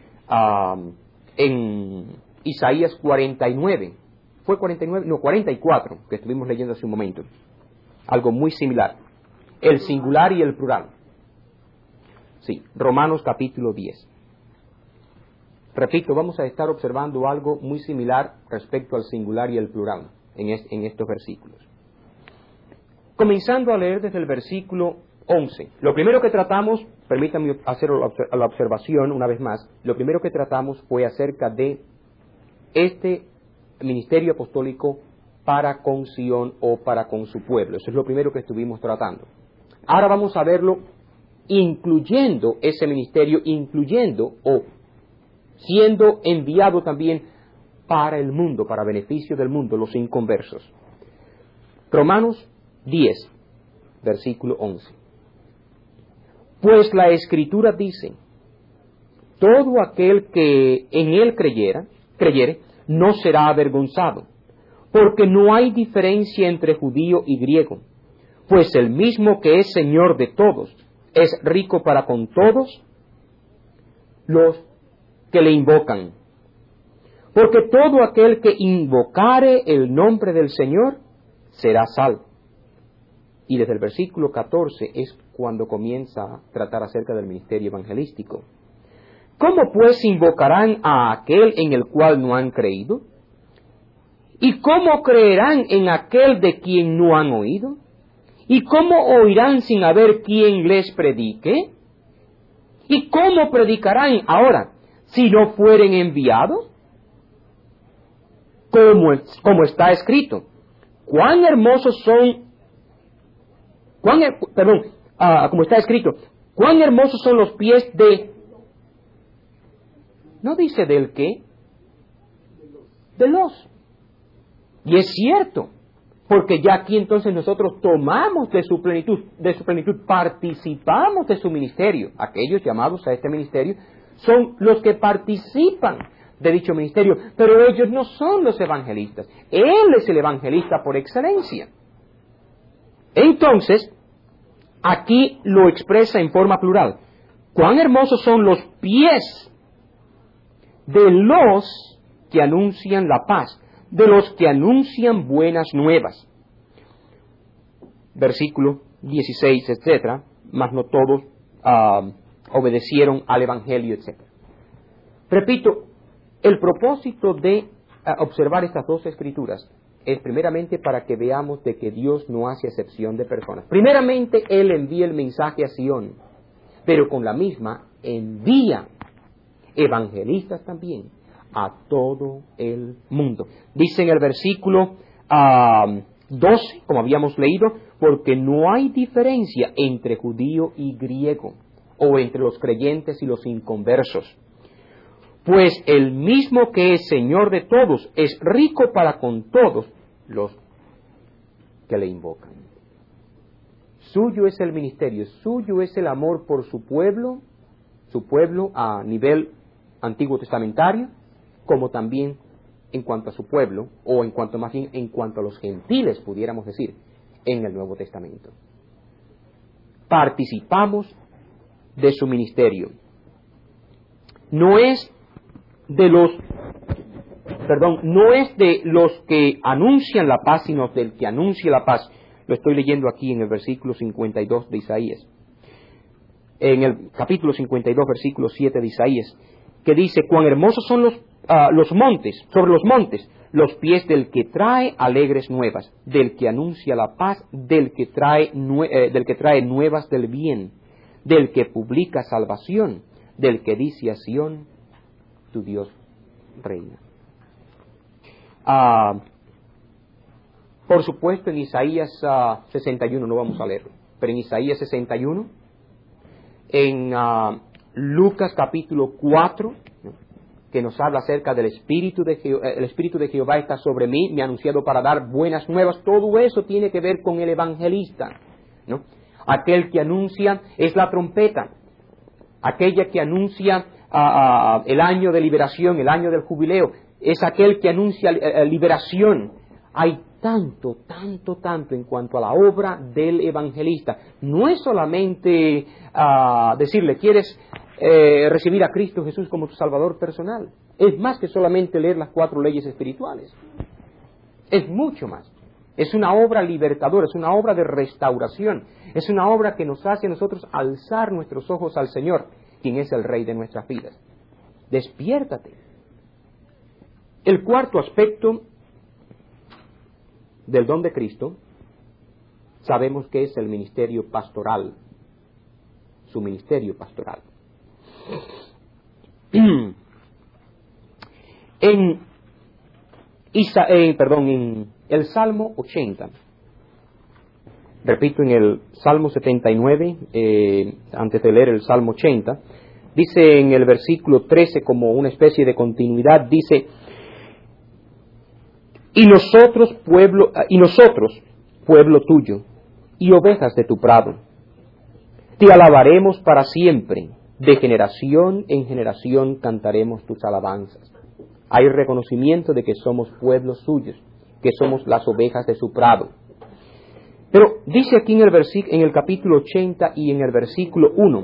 Speaker 1: Isaías 49. ¿Fue 49? No, 44, que estuvimos leyendo hace un momento. Algo muy similar. El singular y el plural. Sí, Romanos capítulo 10. Repito, vamos a estar observando algo muy similar respecto al singular y el plural en estos versículos. Comenzando a leer desde el versículo 11. Lo primero que tratamos, permítanme hacer la observación una vez más, lo primero que tratamos fue acerca de este ministerio apostólico para con Sión o para con su pueblo. Eso es lo primero que estuvimos tratando. Ahora vamos a verlo incluyendo ese ministerio, incluyendo o siendo enviado también para el mundo, para beneficio del mundo, los inconversos. Romanos 10, versículo 11. Pues la Escritura dice, todo aquel que en él creyere, no será avergonzado, porque no hay diferencia entre judío y griego, pues el mismo que es Señor de todos, es rico para con todos los que le invocan. Porque todo aquel que invocare el nombre del Señor será salvo. Y desde el versículo 14 es cuando comienza a tratar acerca del ministerio evangelístico. ¿Cómo pues invocarán a aquel en el cual no han creído? ¿Y cómo creerán en aquel de quien no han oído? ¿Y cómo oirán sin haber quien les predique? ¿Y cómo predicarán ahora si no fueren enviados? Como está escrito, cuán hermosos son, como está escrito, cuán hermosos son los pies de, no dice del qué, de los. Y es cierto, porque ya aquí entonces nosotros tomamos de su plenitud, participamos de su ministerio. Aquellos llamados a este ministerio son los que participan de dicho ministerio, pero ellos no son los evangelistas. Él es el evangelista por excelencia. Entonces, aquí lo expresa en forma plural. Cuán hermosos son los pies de los que anuncian la paz, de los que anuncian buenas nuevas. Versículo 16, etcétera, mas no todos obedecieron al Evangelio, etcétera. Repito, el propósito de observar estas dos escrituras es primeramente para que veamos de que Dios no hace excepción de personas. Primeramente, Él envía el mensaje a Sion, pero con la misma envía evangelistas también a todo el mundo. Dice en el versículo 12, como habíamos leído, porque no hay diferencia entre judío y griego, o entre los creyentes y los inconversos. Pues el mismo que es Señor de todos es rico para con todos los que le invocan. Suyo es el ministerio, suyo es el amor por su pueblo a nivel antiguo testamentario, como también en cuanto a su pueblo, o en cuanto más bien en cuanto a los gentiles, pudiéramos decir, en el Nuevo Testamento. Participamos de su ministerio. No es de los que anuncian la paz, sino del que anuncia la paz. Lo estoy leyendo aquí en el versículo 52 de Isaías. En el capítulo 52, versículo 7 de Isaías, que dice: cuán hermosos son los montes, sobre los montes, los pies del que trae alegres nuevas, del que anuncia la paz, del que trae nuevas del bien, del que publica salvación, del que dice a Sión, tu Dios reina. Por supuesto, en Isaías 61, no vamos a leerlo, pero en Isaías 61, en Lucas capítulo 4, que nos habla acerca del Espíritu el Espíritu de Jehová está sobre mí, me ha anunciado para dar buenas nuevas. Todo eso tiene que ver con el evangelista, ¿no? Aquel que anuncia es la trompeta, aquella que anuncia el año de liberación, el año del jubileo, es aquel que anuncia liberación. Hay tanto en cuanto a la obra del evangelista. No es solamente decirle, ¿quieres recibir a Cristo Jesús como tu Salvador personal? Es más que solamente leer las 4 leyes espirituales. Es mucho más. Es una obra libertadora, es una obra de restauración, es una obra que nos hace a nosotros alzar nuestros ojos al Señor, quien es el Rey de nuestras vidas. Despiértate. El cuarto aspecto del don de Cristo, sabemos que es el ministerio pastoral, su ministerio pastoral. En el Salmo 80, repito, en el Salmo 79, antes de leer el Salmo 80, dice en el versículo 13, como una especie de continuidad, dice: y nosotros, pueblo tuyo, y ovejas de tu prado, te alabaremos para siempre, de generación en generación cantaremos tus alabanzas. Hay reconocimiento de que somos pueblos suyos, que somos las ovejas de su prado. Pero dice aquí en el capítulo 80 y en el versículo 1,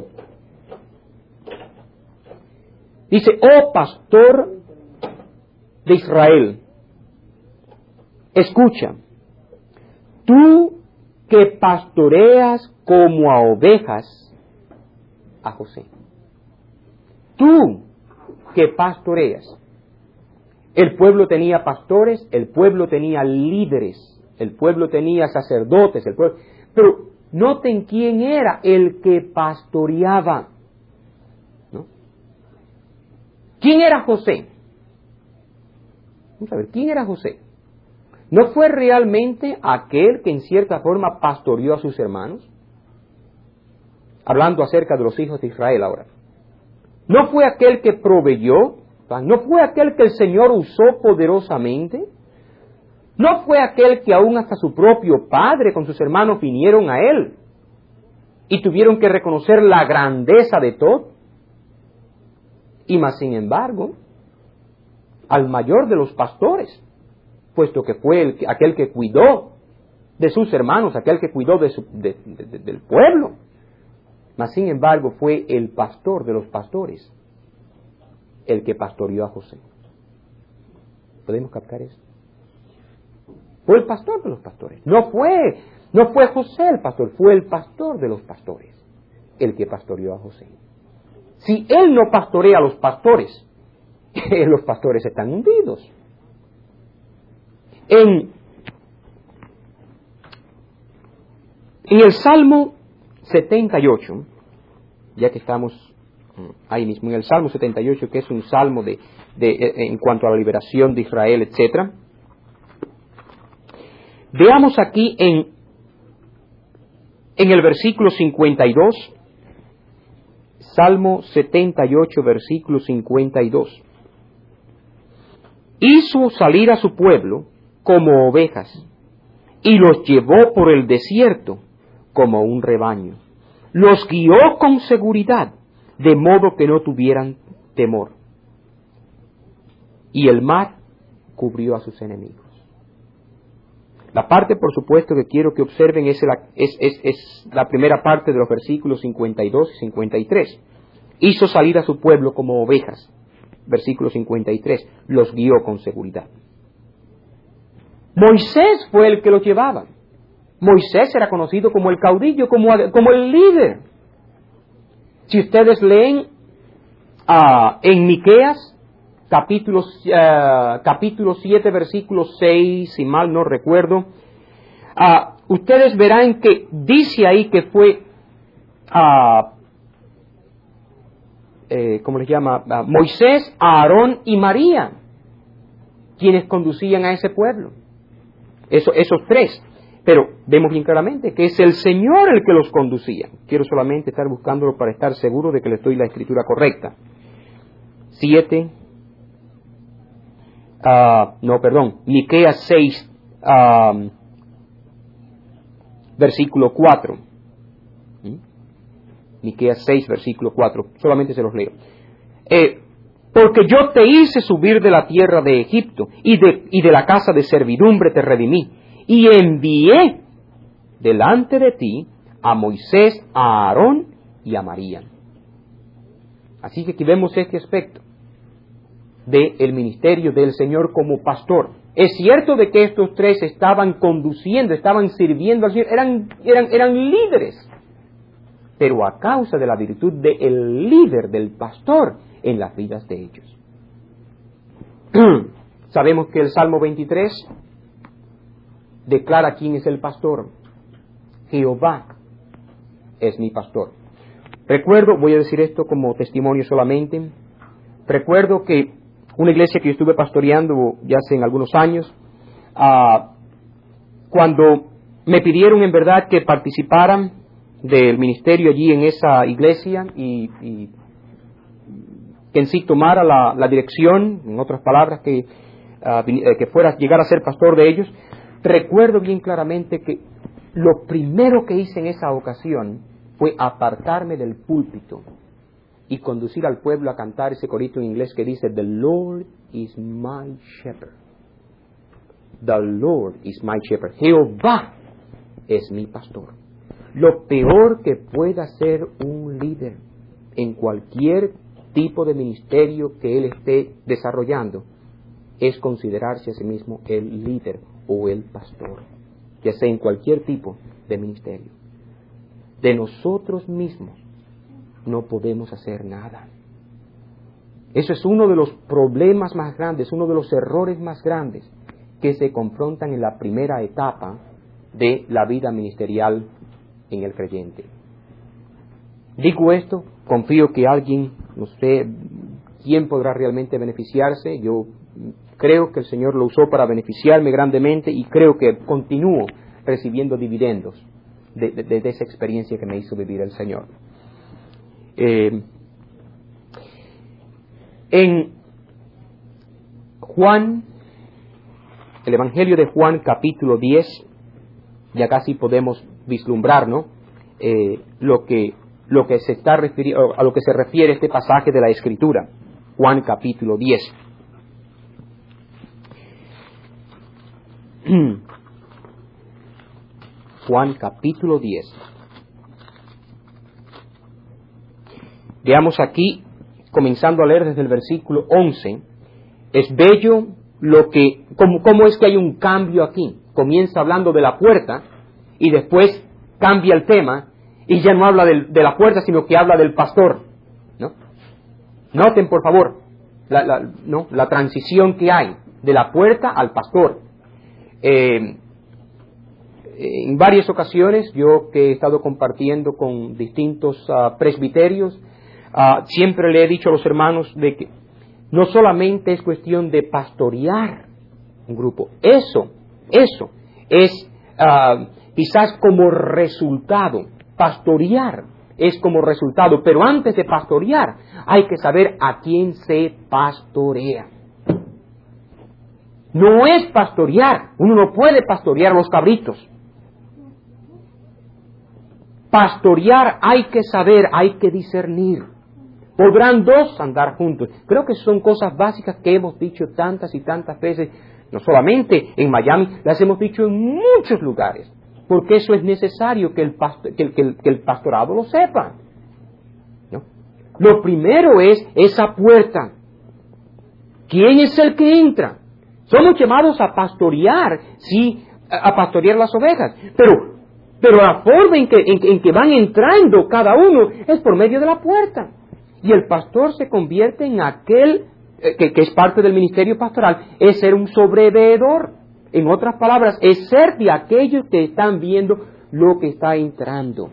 Speaker 1: dice: oh pastor de Israel, escucha, tú que pastoreas como a ovejas a José. Tú que pastoreas. El pueblo tenía pastores, el pueblo tenía líderes, el pueblo tenía sacerdotes, pero noten quién era el que pastoreaba, ¿no? ¿Quién era José? Vamos a ver, ¿quién era José? ¿No fue realmente aquel que en cierta forma pastoreó a sus hermanos? Hablando acerca de los hijos de Israel ahora. ¿No fue aquel que proveyó? ¿No fue aquel que el Señor usó poderosamente? ¿No fue aquel que aún hasta su propio padre con sus hermanos vinieron a él y tuvieron que reconocer la grandeza de todo? Y más sin embargo, al mayor de los pastores, puesto que fue aquel que cuidó de sus hermanos, aquel que cuidó del pueblo. Mas sin embargo fue el pastor de los pastores el que pastoreó a José. ¿Podemos captar eso? Fue el pastor de los pastores. No fue José el pastor, fue el pastor de los pastores el que pastoreó a José. Si él no pastorea a los pastores están hundidos. En el Salmo 78, ya que estamos ahí mismo, en el Salmo 78, que es un salmo en cuanto a la liberación de Israel, etc. Veamos aquí en el versículo 52, Salmo 78, versículo 52. Hizo salir a su pueblo como ovejas, y los llevó por el desierto como un rebaño. Los guió con seguridad, de modo que no tuvieran temor. Y el mar cubrió a sus enemigos. La parte, por supuesto, que quiero que observen es la primera parte de los versículos 52 y 53. Hizo salir a su pueblo como ovejas. Versículo 53. Los guió con seguridad. Moisés fue el que los llevaba. Moisés era conocido como el caudillo, como el líder. Si ustedes leen en Miqueas, capítulo 7, versículo 6, si mal no recuerdo, ustedes verán que dice ahí que fue, ¿cómo les llama? Moisés, Aarón y María, quienes conducían a ese pueblo. Esos tres. Pero vemos bien claramente que es el Señor el que los conducía. Quiero solamente estar buscándolo para estar seguro de que les doy la escritura correcta. 7, Miqueas 6, versículo 4. Miqueas 6, versículo 4. Solamente se los leo. Porque yo te hice subir de la tierra de Egipto, y de la casa de servidumbre te redimí, y envié delante de ti a Moisés, a Aarón y a María. Así que aquí vemos este aspecto del ministerio del Señor como pastor. Es cierto de que estos tres estaban conduciendo, estaban sirviendo al Señor, eran líderes, pero a causa de la virtud del líder, del pastor, en las vidas de ellos. Sabemos que el Salmo 23 declara quién es el pastor. Jehová es mi pastor. Recuerdo, voy a decir esto como testimonio solamente, recuerdo que una iglesia que yo estuve pastoreando ya hace algunos años, cuando me pidieron en verdad que participaran del ministerio allí en esa iglesia y que en sí tomara la dirección, en otras palabras, que fuera llegar a ser pastor de ellos, recuerdo bien claramente que lo primero que hice en esa ocasión fue apartarme del púlpito y conducir al pueblo a cantar ese corito en inglés que dice: The Lord is my shepherd. The Lord is my shepherd. Jehová es mi pastor. Lo peor que pueda ser un líder en cualquier tipo de ministerio que él esté desarrollando es considerarse a sí mismo el líder o el pastor, ya sea en cualquier tipo de ministerio. De nosotros mismos no podemos hacer nada. Eso es uno de los problemas más grandes, uno de los errores más grandes que se confrontan en la primera etapa de la vida ministerial en el creyente. Digo esto, confío que alguien, no sé quién podrá realmente beneficiarse. Yo creo que el Señor lo usó para beneficiarme grandemente y creo que continúo recibiendo dividendos de esa experiencia que me hizo vivir el Señor. En Juan, el Evangelio de Juan, capítulo 10, ya casi podemos vislumbrar, ¿no? Lo que se está refiriendo, a lo que se refiere este pasaje de la Escritura. Juan capítulo 10. Juan capítulo 10. Veamos aquí, comenzando a leer desde el versículo 11. Es bello cómo es que hay un cambio aquí. Comienza hablando de la puerta y después cambia el tema y ya no habla de la puerta, sino que habla del pastor, ¿no? Noten, por favor, la transición que hay de la puerta al pastor. En varias ocasiones, yo que he estado compartiendo con distintos presbiterios, siempre le he dicho a los hermanos de que no solamente es cuestión de pastorear un grupo, eso es quizás como resultado, pastorear es como resultado, pero antes de pastorear hay que saber a quién se pastorea. No es pastorear, uno no puede pastorear a los cabritos. Pastorear hay que saber, hay que discernir. ¿Podrán dos andar juntos? Creo que son cosas básicas que hemos dicho tantas y tantas veces, no solamente en Miami, las hemos dicho en muchos lugares, porque eso es necesario que el pastorado lo sepa, ¿no? Lo primero es esa puerta. ¿Quién es el que entra? Somos llamados a pastorear, sí, a pastorear las ovejas, pero la forma en que van entrando cada uno es por medio de la puerta. Y el pastor se convierte en aquel que es parte del ministerio pastoral, es ser un sobreveedor. En otras palabras, es ser de aquellos que están viendo lo que está entrando.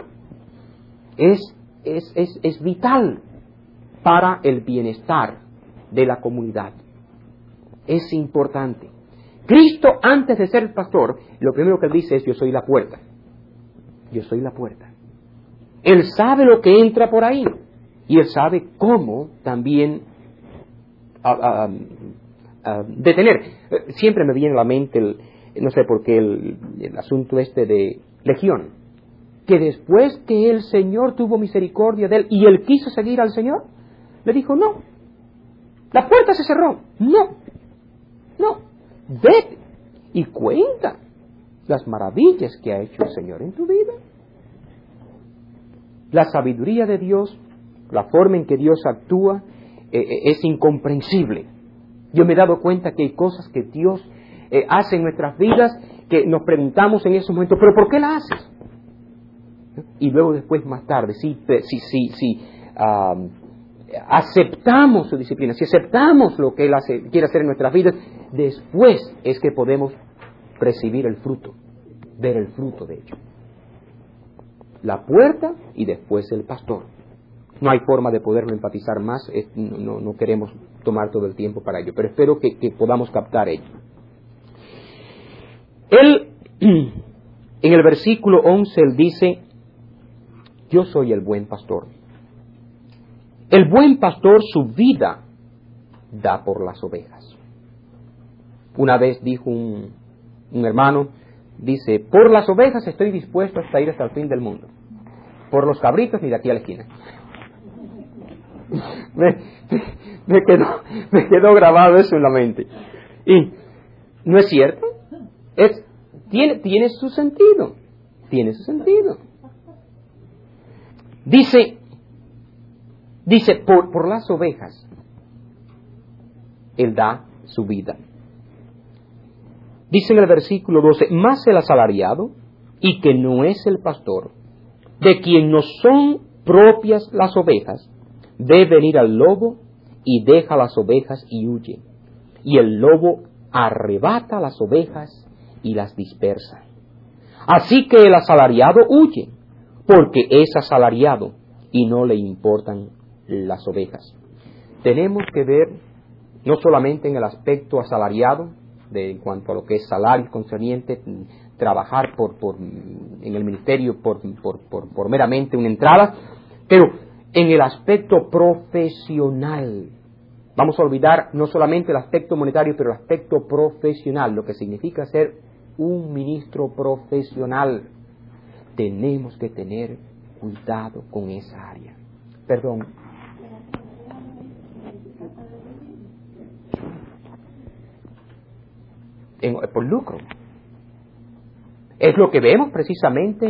Speaker 1: Es vital para el bienestar de la comunidad. Es importante. Cristo, antes de ser pastor, lo primero que él dice es: yo soy la puerta. Yo soy la puerta. Él sabe lo que entra por ahí. Y él sabe cómo también detener. Siempre me viene a la mente, no sé por qué, el asunto de Legión. Que después que el Señor tuvo misericordia de él y él quiso seguir al Señor, le dijo: no. La puerta se cerró. No. Vete y cuenta las maravillas que ha hecho el Señor en tu vida. La sabiduría de Dios, la forma en que Dios actúa, es incomprensible. Yo me he dado cuenta que hay cosas que Dios hace en nuestras vidas que nos preguntamos en esos momentos: ¿pero por qué la haces? Y luego después, más tarde, si aceptamos su disciplina, si aceptamos lo que Él quiere hacer en nuestras vidas, después es que podemos recibir el fruto, ver el fruto de ello. La puerta y después el pastor. No hay forma de poderlo enfatizar más, no queremos tomar todo el tiempo para ello, pero espero que podamos captar ello. Él, en el versículo 11, él dice: yo soy el buen pastor. El buen pastor su vida da por las ovejas. Una vez dijo un hermano, dice: por las ovejas estoy dispuesto hasta ir hasta el fin del mundo. Por los cabritos ni de aquí a la esquina. Me quedó grabado eso en la mente. Y no es cierto. Tiene su sentido. Tiene su sentido. Dice por las ovejas Él da su vida. Dice en el versículo 12: más el asalariado, y que no es el pastor, de quien no son propias las ovejas, ve venir al lobo y deja las ovejas y huye. Y el lobo arrebata las ovejas y las dispersa. Así que el asalariado huye, porque es asalariado y no le importan las ovejas. Tenemos que ver no solamente en el aspecto asalariado, en cuanto a lo que es salario concerniente, trabajar en el ministerio por meramente una entrada, pero en el aspecto profesional. Vamos a olvidar no solamente el aspecto monetario, pero el aspecto profesional, lo que significa ser un ministro profesional. Tenemos que tener cuidado con esa área. Perdón. por lucro. Es lo que vemos precisamente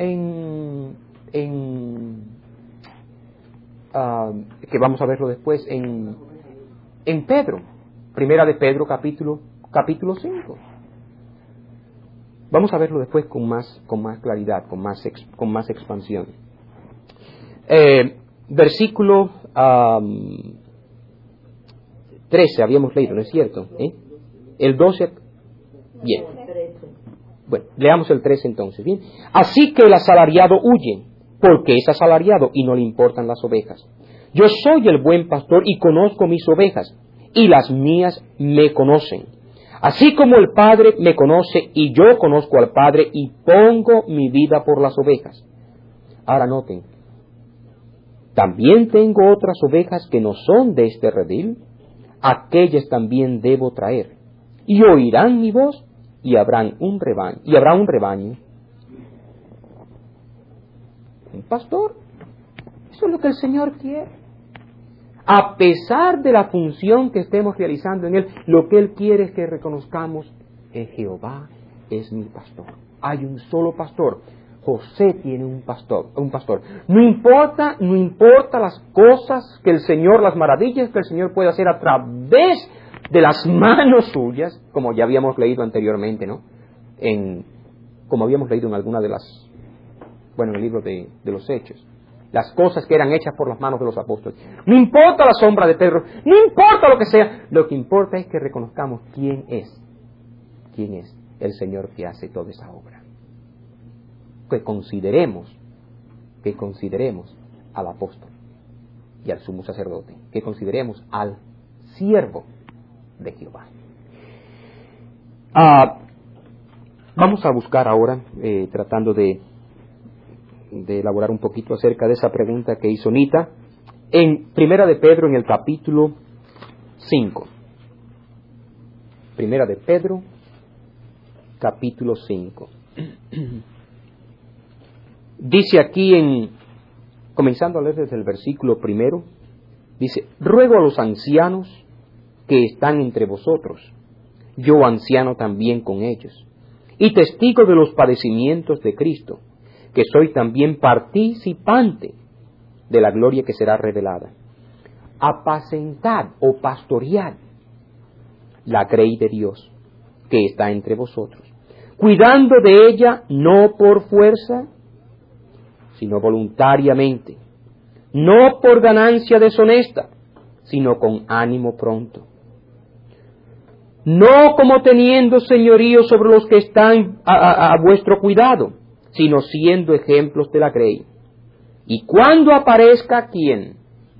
Speaker 1: que vamos a verlo después en Pedro, Primera de Pedro capítulo 5. Vamos a verlo después con más claridad, con más expansión. Versículo 13 habíamos leído, ¿no es cierto? El 12, bien. Bueno, leamos el 13 entonces, bien. Así que el asalariado huye, porque es asalariado y no le importan las ovejas. Yo soy el buen pastor y conozco mis ovejas, y las mías me conocen. Así como el Padre me conoce y yo conozco al Padre y pongo mi vida por las ovejas. Ahora noten, también tengo otras ovejas que no son de este redil, aquellas también debo traer, y oirán mi voz, y habrá un rebaño. Un pastor, eso es lo que el Señor quiere. A pesar de la función que estemos realizando en Él, lo que Él quiere es que reconozcamos que Jehová es mi pastor. Hay un solo pastor. José tiene un pastor. No importa las cosas que el Señor, las maravillas que el Señor puede hacer a través de las manos suyas, como ya habíamos leído anteriormente, ¿no? Como habíamos leído en alguna de las, en el libro de los Hechos. Las cosas que eran hechas por las manos de los apóstoles. No importa la sombra de Pedro, no importa lo que sea, lo que importa es que reconozcamos quién es el Señor que hace toda esa obra. Que consideremos al apóstol y al sumo sacerdote, que consideremos al siervo de Jehová. Vamos a buscar ahora, tratando de elaborar un poquito acerca de esa pregunta que hizo Nita, en Primera de Pedro, en el capítulo 5. Primera de Pedro, capítulo 5. Dice aquí, comenzando a leer desde el versículo 1, dice: ruego a los ancianos que están entre vosotros, yo anciano también con ellos, y testigo de los padecimientos de Cristo, que soy también participante de la gloria que será revelada. Apacentad o pastoread la grey de Dios que está entre vosotros, cuidando de ella no por fuerza, sino voluntariamente, no por ganancia deshonesta, sino con ánimo pronto, no como teniendo señorío sobre los que están a vuestro cuidado, sino siendo ejemplos de la grey. Y cuando aparezca, ¿quién?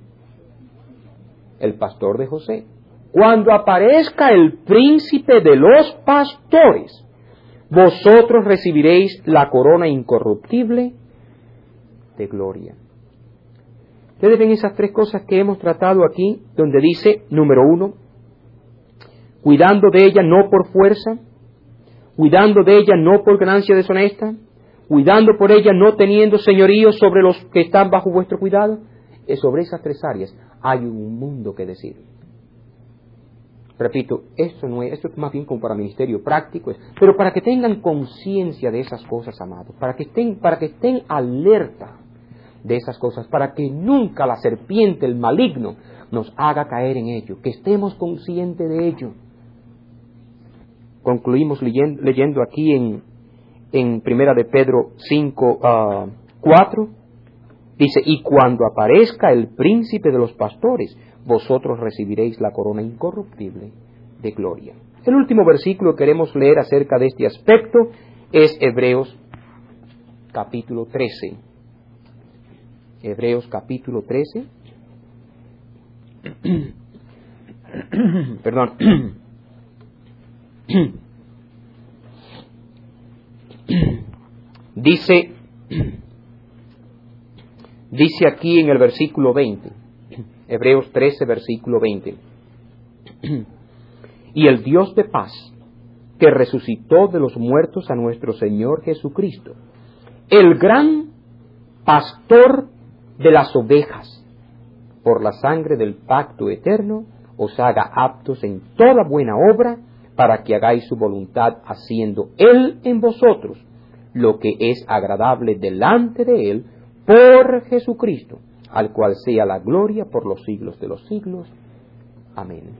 Speaker 1: El pastor de José. Cuando aparezca el príncipe de los pastores, vosotros recibiréis la corona incorruptible de gloria. Ustedes ven esas tres cosas que hemos tratado aquí, donde dice, número 1, cuidando de ella no por fuerza, cuidando de ella no por ganancia deshonesta, cuidando por ella no teniendo señorío sobre los que están bajo vuestro cuidado. Sobre esas tres áreas hay un mundo que decir. Repito, esto es más bien como para ministerio práctico, pero para que tengan conciencia de esas cosas, amados, para que estén alerta de esas cosas, para que nunca la serpiente, el maligno, nos haga caer en ello, que estemos conscientes de ello. Concluimos leyendo aquí en Primera de Pedro 5, 4, dice: y cuando aparezca el príncipe de los pastores, vosotros recibiréis la corona incorruptible de gloria. El último versículo que queremos leer acerca de este aspecto es Hebreos capítulo 13. Hebreos capítulo 13. Perdón. Dice aquí en el versículo 20, Hebreos 13, versículo 20, y el Dios de paz, que resucitó de los muertos a nuestro Señor Jesucristo, el gran pastor de las ovejas, por la sangre del pacto eterno, os haga aptos en toda buena obra, para que hagáis su voluntad, haciendo Él en vosotros lo que es agradable delante de Él, por Jesucristo, al cual sea la gloria por los siglos de los siglos. Amén.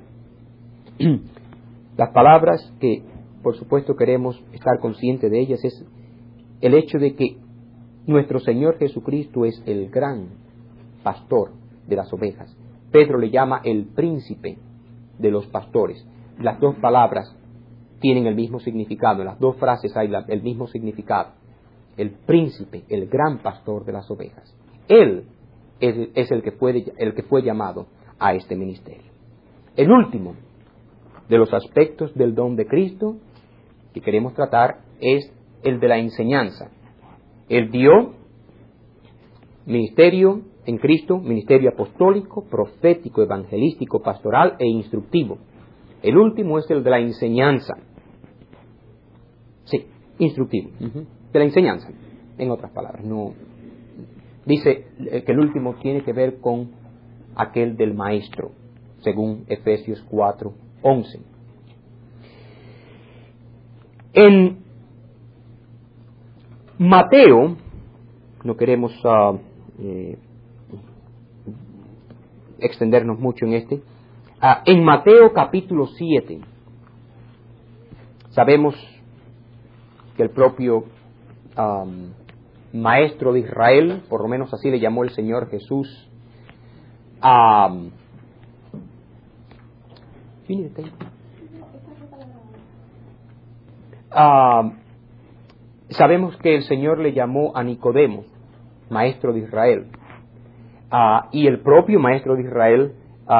Speaker 1: Las palabras que, por supuesto, queremos estar conscientes de ellas es el hecho de que nuestro Señor Jesucristo es el gran pastor de las ovejas. Pedro le llama el príncipe de los pastores. Las dos palabras tienen el mismo significado, en las dos frases hay el mismo significado. El príncipe, el gran pastor de las ovejas. Él es el que fue llamado a este ministerio. El último de los aspectos del don de Cristo que queremos tratar es el de la enseñanza. Él dio ministerio en Cristo, ministerio apostólico, profético, evangelístico, pastoral e instructivo. El último es el de la enseñanza. Sí, instructivo. De la enseñanza, en otras palabras. No dice que el último tiene que ver con aquel del maestro, según Efesios 4:11. En Mateo, no queremos extendernos mucho en en Mateo capítulo 7, sabemos que el propio maestro de Israel, por lo menos así le llamó el Señor Jesús, sabemos que el Señor le llamó a Nicodemo, maestro de Israel, y el propio maestro de Israel,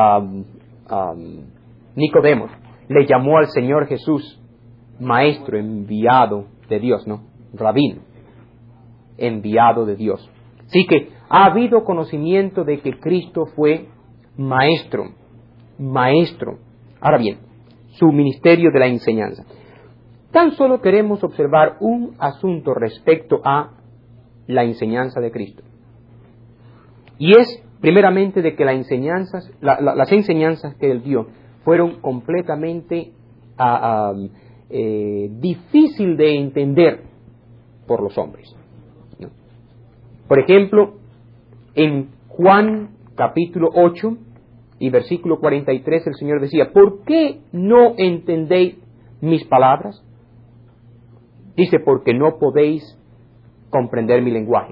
Speaker 1: Nicodemo, le llamó al Señor Jesús maestro enviado de Dios, ¿no? Rabín, enviado de Dios. Así que ha habido conocimiento de que Cristo fue maestro. Ahora bien, su ministerio de la enseñanza. Tan solo queremos observar un asunto respecto a la enseñanza de Cristo. Y es, primeramente, de que las enseñanzas que Él dio fueron completamente difícil de entender por los hombres, ¿no? Por ejemplo, en Juan capítulo 8 y versículo 43 el Señor decía: ¿por qué no entendéis mis palabras? Dice: porque no podéis comprender mi lenguaje.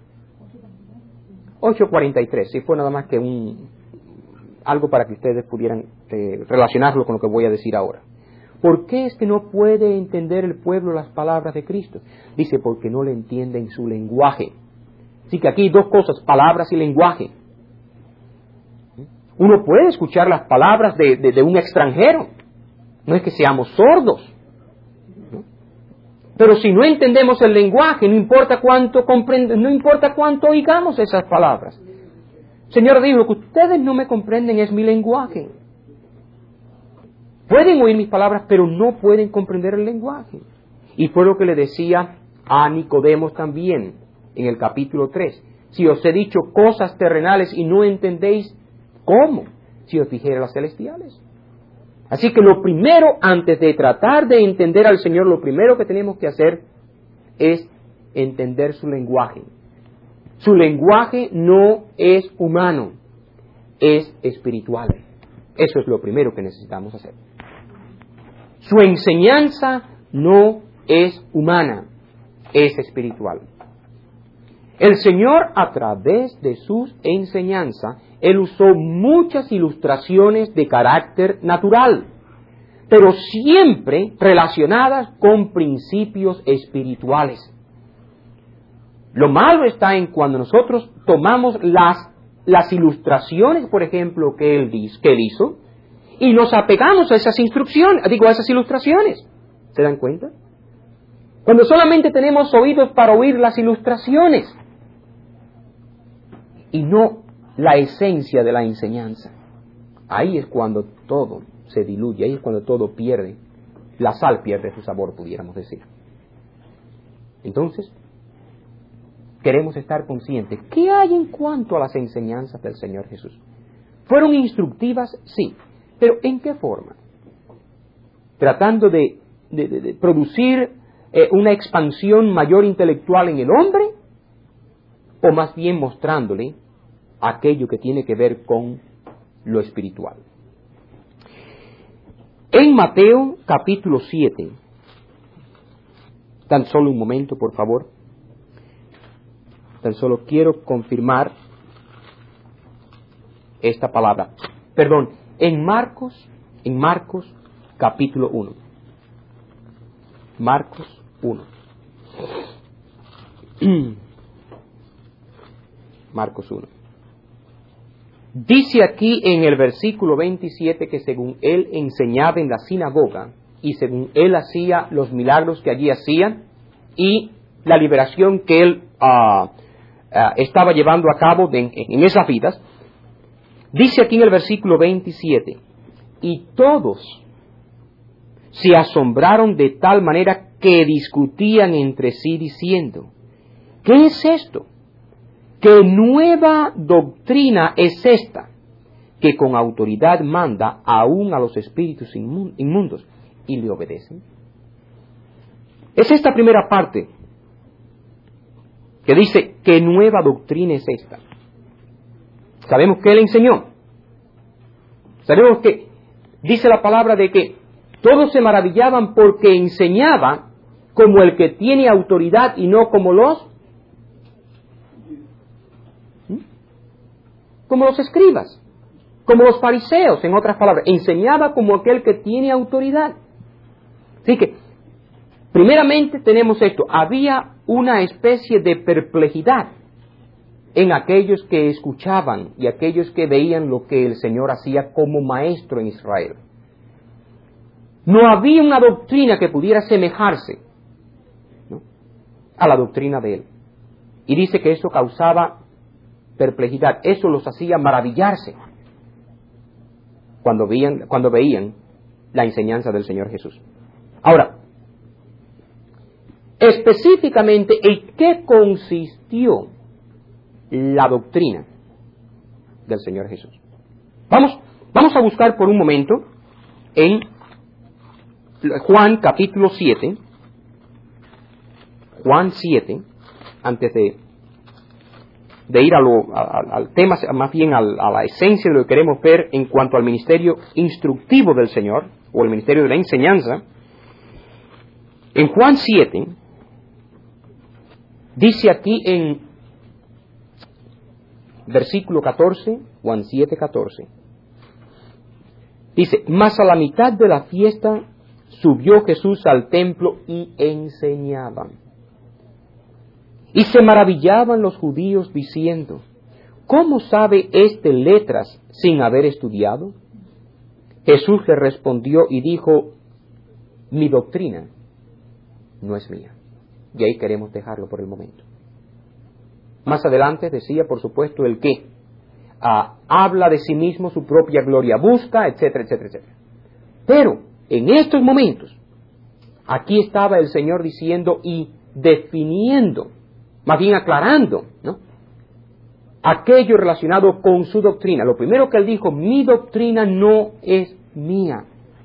Speaker 1: 8:43, sí, fue nada más que algo para que ustedes pudieran relacionarlo con lo que voy a decir ahora. ¿Por qué es que no puede entender el pueblo las palabras de Cristo? Dice: porque no le entienden su lenguaje. Así que aquí hay dos cosas: palabras y lenguaje. Uno puede escuchar las palabras de un extranjero. No es que seamos sordos, ¿no? Pero si no entendemos el lenguaje, no importa cuánto oigamos esas palabras. El Señor dijo: que ustedes no me comprenden, es mi lenguaje. Pueden oír mis palabras, pero no pueden comprender el lenguaje. Y fue lo que le decía a Nicodemo también en el capítulo 3. Si os he dicho cosas terrenales y no entendéis, ¿cómo? Si os dijere las celestiales. Así que lo primero, antes de tratar de entender al Señor, lo primero que tenemos que hacer es entender su lenguaje. Su lenguaje no es humano, es espiritual. Eso es lo primero que necesitamos hacer. Su enseñanza no es humana, es espiritual. El Señor, a través de sus enseñanzas, Él usó muchas ilustraciones de carácter natural, pero siempre relacionadas con principios espirituales. Lo malo está en cuando nosotros tomamos las ilustraciones, por ejemplo, que Él hizo, y nos apegamos a esas a esas ilustraciones. ¿Se dan cuenta? Cuando solamente tenemos oídos para oír las ilustraciones y no la esencia de la enseñanza, ahí es cuando todo se diluye, ahí es cuando todo pierde, la sal pierde su sabor, pudiéramos decir. Entonces, queremos estar conscientes. ¿Qué hay en cuanto a las enseñanzas del Señor Jesús? ¿Fueron instructivas? Sí. ¿Pero en qué forma? tratando de producir una expansión mayor intelectual en el hombre, o más bien mostrándole aquello que tiene que ver con lo espiritual. En Mateo capítulo 7, tan solo un momento, por favor, tan solo quiero confirmar esta palabra. Perdón, en Marcos capítulo 1. Marcos 1. Marcos 1. Dice aquí en el versículo 27 que según él enseñaba en la sinagoga y según él hacía los milagros que allí hacía y la liberación que él estaba llevando a cabo en esas vidas, dice aquí en el versículo 27, y todos se asombraron de tal manera que discutían entre sí diciendo, ¿qué es esto? ¿Qué nueva doctrina es esta que con autoridad manda aún a los espíritus inmundos y le obedecen? Es esta primera parte que dice, ¿qué nueva doctrina es esta? Sabemos que él enseñó. Sabemos que dice la palabra de que todos se maravillaban porque enseñaba como el que tiene autoridad y no como los escribas, como los fariseos, en otras palabras, enseñaba como aquel que tiene autoridad. Así que, primeramente tenemos esto, había una especie de perplejidad en aquellos que escuchaban y aquellos que veían lo que el Señor hacía como maestro en Israel. No había una doctrina que pudiera asemejarse, ¿no?, a la doctrina de él. Y dice que eso causaba perplejidad, eso los hacía maravillarse cuando veían la enseñanza del Señor Jesús. Ahora, específicamente, ¿en qué consistió la doctrina del Señor Jesús? Vamos a buscar por un momento en Juan capítulo 7, Juan 7, antes de ir al tema, más bien a la esencia de lo que queremos ver en cuanto al ministerio instructivo del Señor, o el ministerio de la enseñanza. En Juan 7, dice aquí en versículo 14, Juan 7, 14, dice, mas a la mitad de la fiesta subió Jesús al templo y enseñaba. Y se maravillaban los judíos diciendo, ¿cómo sabe éste letras sin haber estudiado? Jesús le respondió y dijo, mi doctrina no es mía. Y ahí queremos dejarlo por el momento. Más adelante decía, por supuesto, el que habla de sí mismo, su propia gloria busca, etcétera, etcétera, etcétera. Pero en estos momentos, aquí estaba el Señor diciendo y definiendo, más bien aclarando, ¿no?, aquello relacionado con su doctrina. Lo primero que él dijo, mi doctrina no es mía.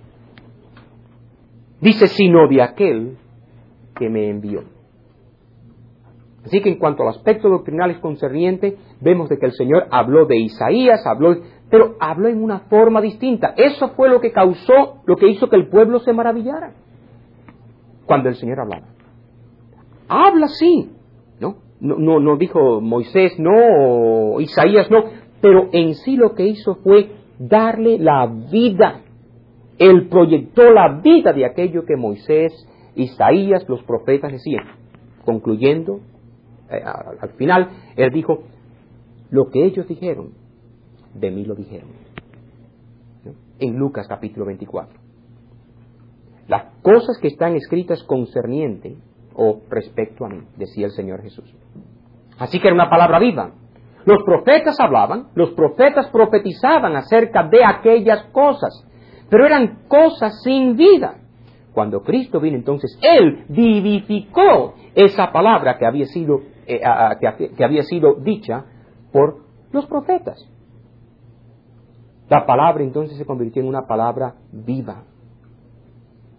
Speaker 1: Dice, sino de aquel que me envió. Así que en cuanto al aspecto doctrinal concerniente, vemos de que el Señor habló de Isaías, pero habló en una forma distinta. Eso fue lo que hizo que el pueblo se maravillara cuando el Señor hablaba. Habla sí, no dijo Moisés no, o Isaías no, pero en sí lo que hizo fue darle la vida. Él proyectó la vida de aquello que Moisés, Isaías, los profetas decían. Concluyendo, al final, él dijo, lo que ellos dijeron, de mí lo dijeron. ¿No? En Lucas capítulo 24. Las cosas que están escritas concerniente o respecto a mí, decía el Señor Jesús. Así que era una palabra viva. Los profetas hablaban, los profetas profetizaban acerca de aquellas cosas, pero eran cosas sin vida. Cuando Cristo vino, entonces, Él vivificó esa palabra que había sido dicha por los profetas. La palabra entonces se convirtió en una palabra viva.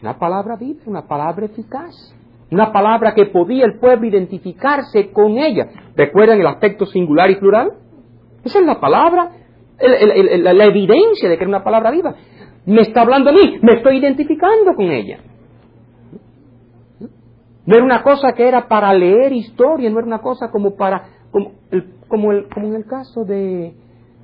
Speaker 1: Una palabra viva, una palabra eficaz. Una palabra que podía el pueblo identificarse con ella. ¿Recuerdan el aspecto singular y plural? Esa es la palabra, la evidencia de que era una palabra viva. Me está hablando a mí, me estoy identificando con ella. No era una cosa que era para leer historia, no era una cosa como en el caso del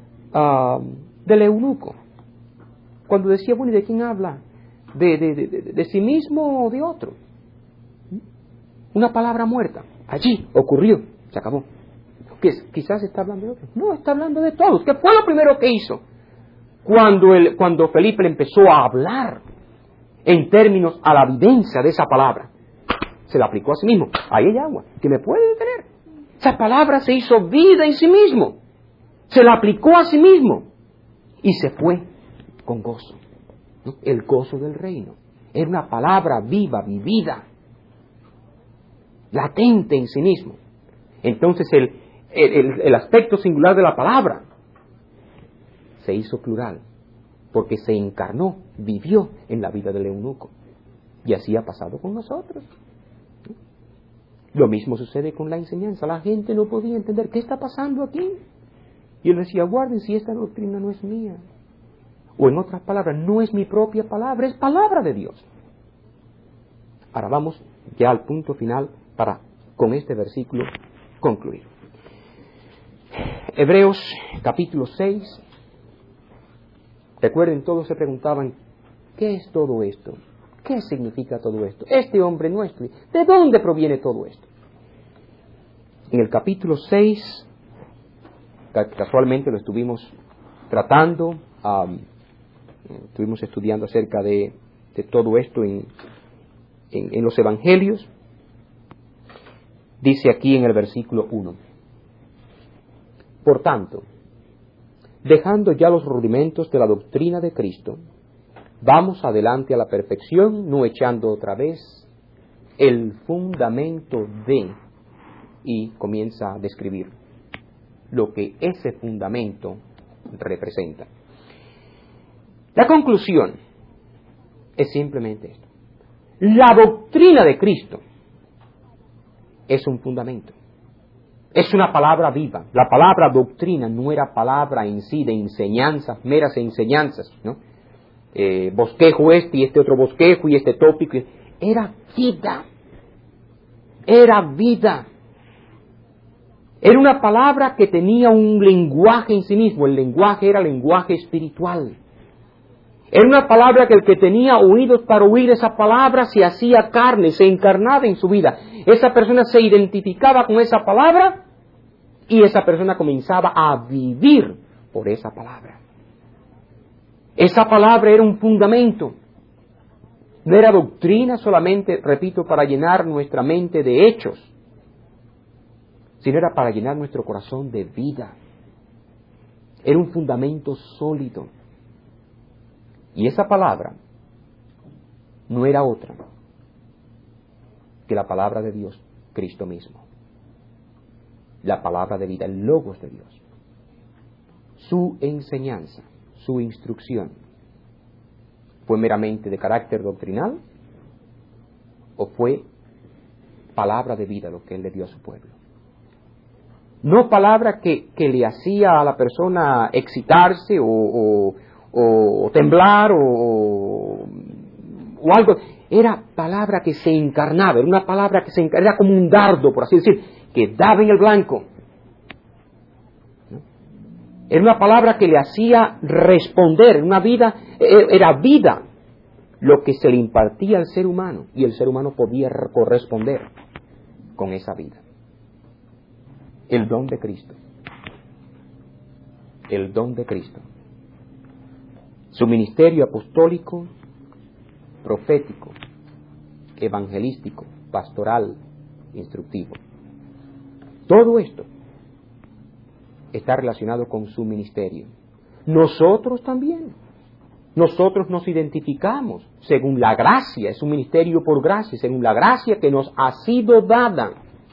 Speaker 1: eunuco. Cuando decía, bueno, ¿y de quién habla? ¿De sí mismo o de otro? Una palabra muerta. Allí ocurrió, se acabó. Quizás está hablando de otro. No, está hablando de todos. ¿Qué fue lo primero que hizo? Cuando Felipe le empezó a hablar en términos a la evidencia de esa palabra, se la aplicó a sí mismo. Ahí hay agua, que me puede detener. Esa palabra se hizo vida en sí mismo. Se la aplicó a sí mismo. Y se fue con gozo. ¿No? El gozo del reino. Era una palabra viva, vivida. Latente en sí mismo. Entonces el aspecto singular de la palabra se hizo plural. Porque se encarnó, vivió en la vida del eunuco. Y así ha pasado con nosotros. Lo mismo sucede con la enseñanza. La gente no podía entender qué está pasando aquí. Y él decía, guarden si esta doctrina no es mía. O en otras palabras, no es mi propia palabra, es palabra de Dios. Ahora vamos ya al punto final para con este versículo concluir. Hebreos capítulo 6. Recuerden, todos se preguntaban, ¿qué es todo esto? ¿Qué significa todo esto? Este hombre nuestro, ¿de dónde proviene todo esto? En el capítulo 6, casualmente lo estuvimos tratando, estuvimos estudiando acerca de todo esto en los evangelios. Dice aquí en el versículo 1, por tanto, dejando ya los rudimentos de la doctrina de Cristo, vamos adelante a la perfección, no echando otra vez el fundamento de, y comienza a describir lo que ese fundamento representa. La conclusión es simplemente esto. La doctrina de Cristo es un fundamento. Es una palabra viva. La palabra doctrina no era palabra en sí de enseñanzas, meras enseñanzas, ¿no? Bosquejo y este otro bosquejo y este tópico. Era vida. Era vida. Era una palabra que tenía un lenguaje en sí mismo. El lenguaje era lenguaje espiritual. Era una palabra que el que tenía oídos para oír esa palabra se hacía carne, se encarnaba en su vida. Esa persona se identificaba con esa palabra y esa persona comenzaba a vivir por esa palabra. Esa palabra era un fundamento. No era doctrina solamente, repito, para llenar nuestra mente de hechos, sino era para llenar nuestro corazón de vida. Era un fundamento sólido. Y esa palabra no era otra que la palabra de Dios, Cristo mismo. La palabra de vida, el logos de Dios. Su enseñanza, su instrucción, ¿fue meramente de carácter doctrinal o fue palabra de vida lo que Él le dio a su pueblo? No palabra que le hacía a la persona excitarse o temblar o algo. Era palabra que se encarnaba, era una palabra que era como un dardo, por así decir, que daba en el blanco. ¿No? Era una palabra que le hacía responder, era vida lo que se le impartía al ser humano, y el ser humano podía corresponder con esa vida. El don de Cristo. El don de Cristo. Su ministerio apostólico, profético, evangelístico, pastoral, instructivo. Todo esto está relacionado con su ministerio. Nosotros también. Nosotros nos identificamos según la gracia, es un ministerio por gracia, según la gracia que nos ha sido dada.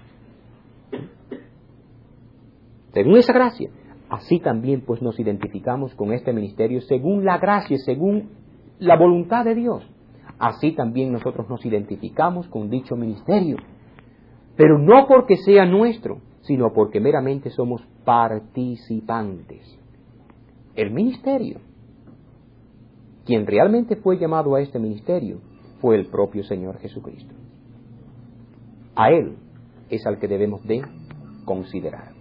Speaker 1: Según esa gracia. Así también pues nos identificamos con este ministerio según la gracia, según la voluntad de Dios. así también nosotros nos identificamos con dicho ministerio, pero no porque sea nuestro, sino porque meramente somos participantes. El ministerio, quien realmente fue llamado a este ministerio, fue el propio Señor Jesucristo. A Él es al que debemos de considerar.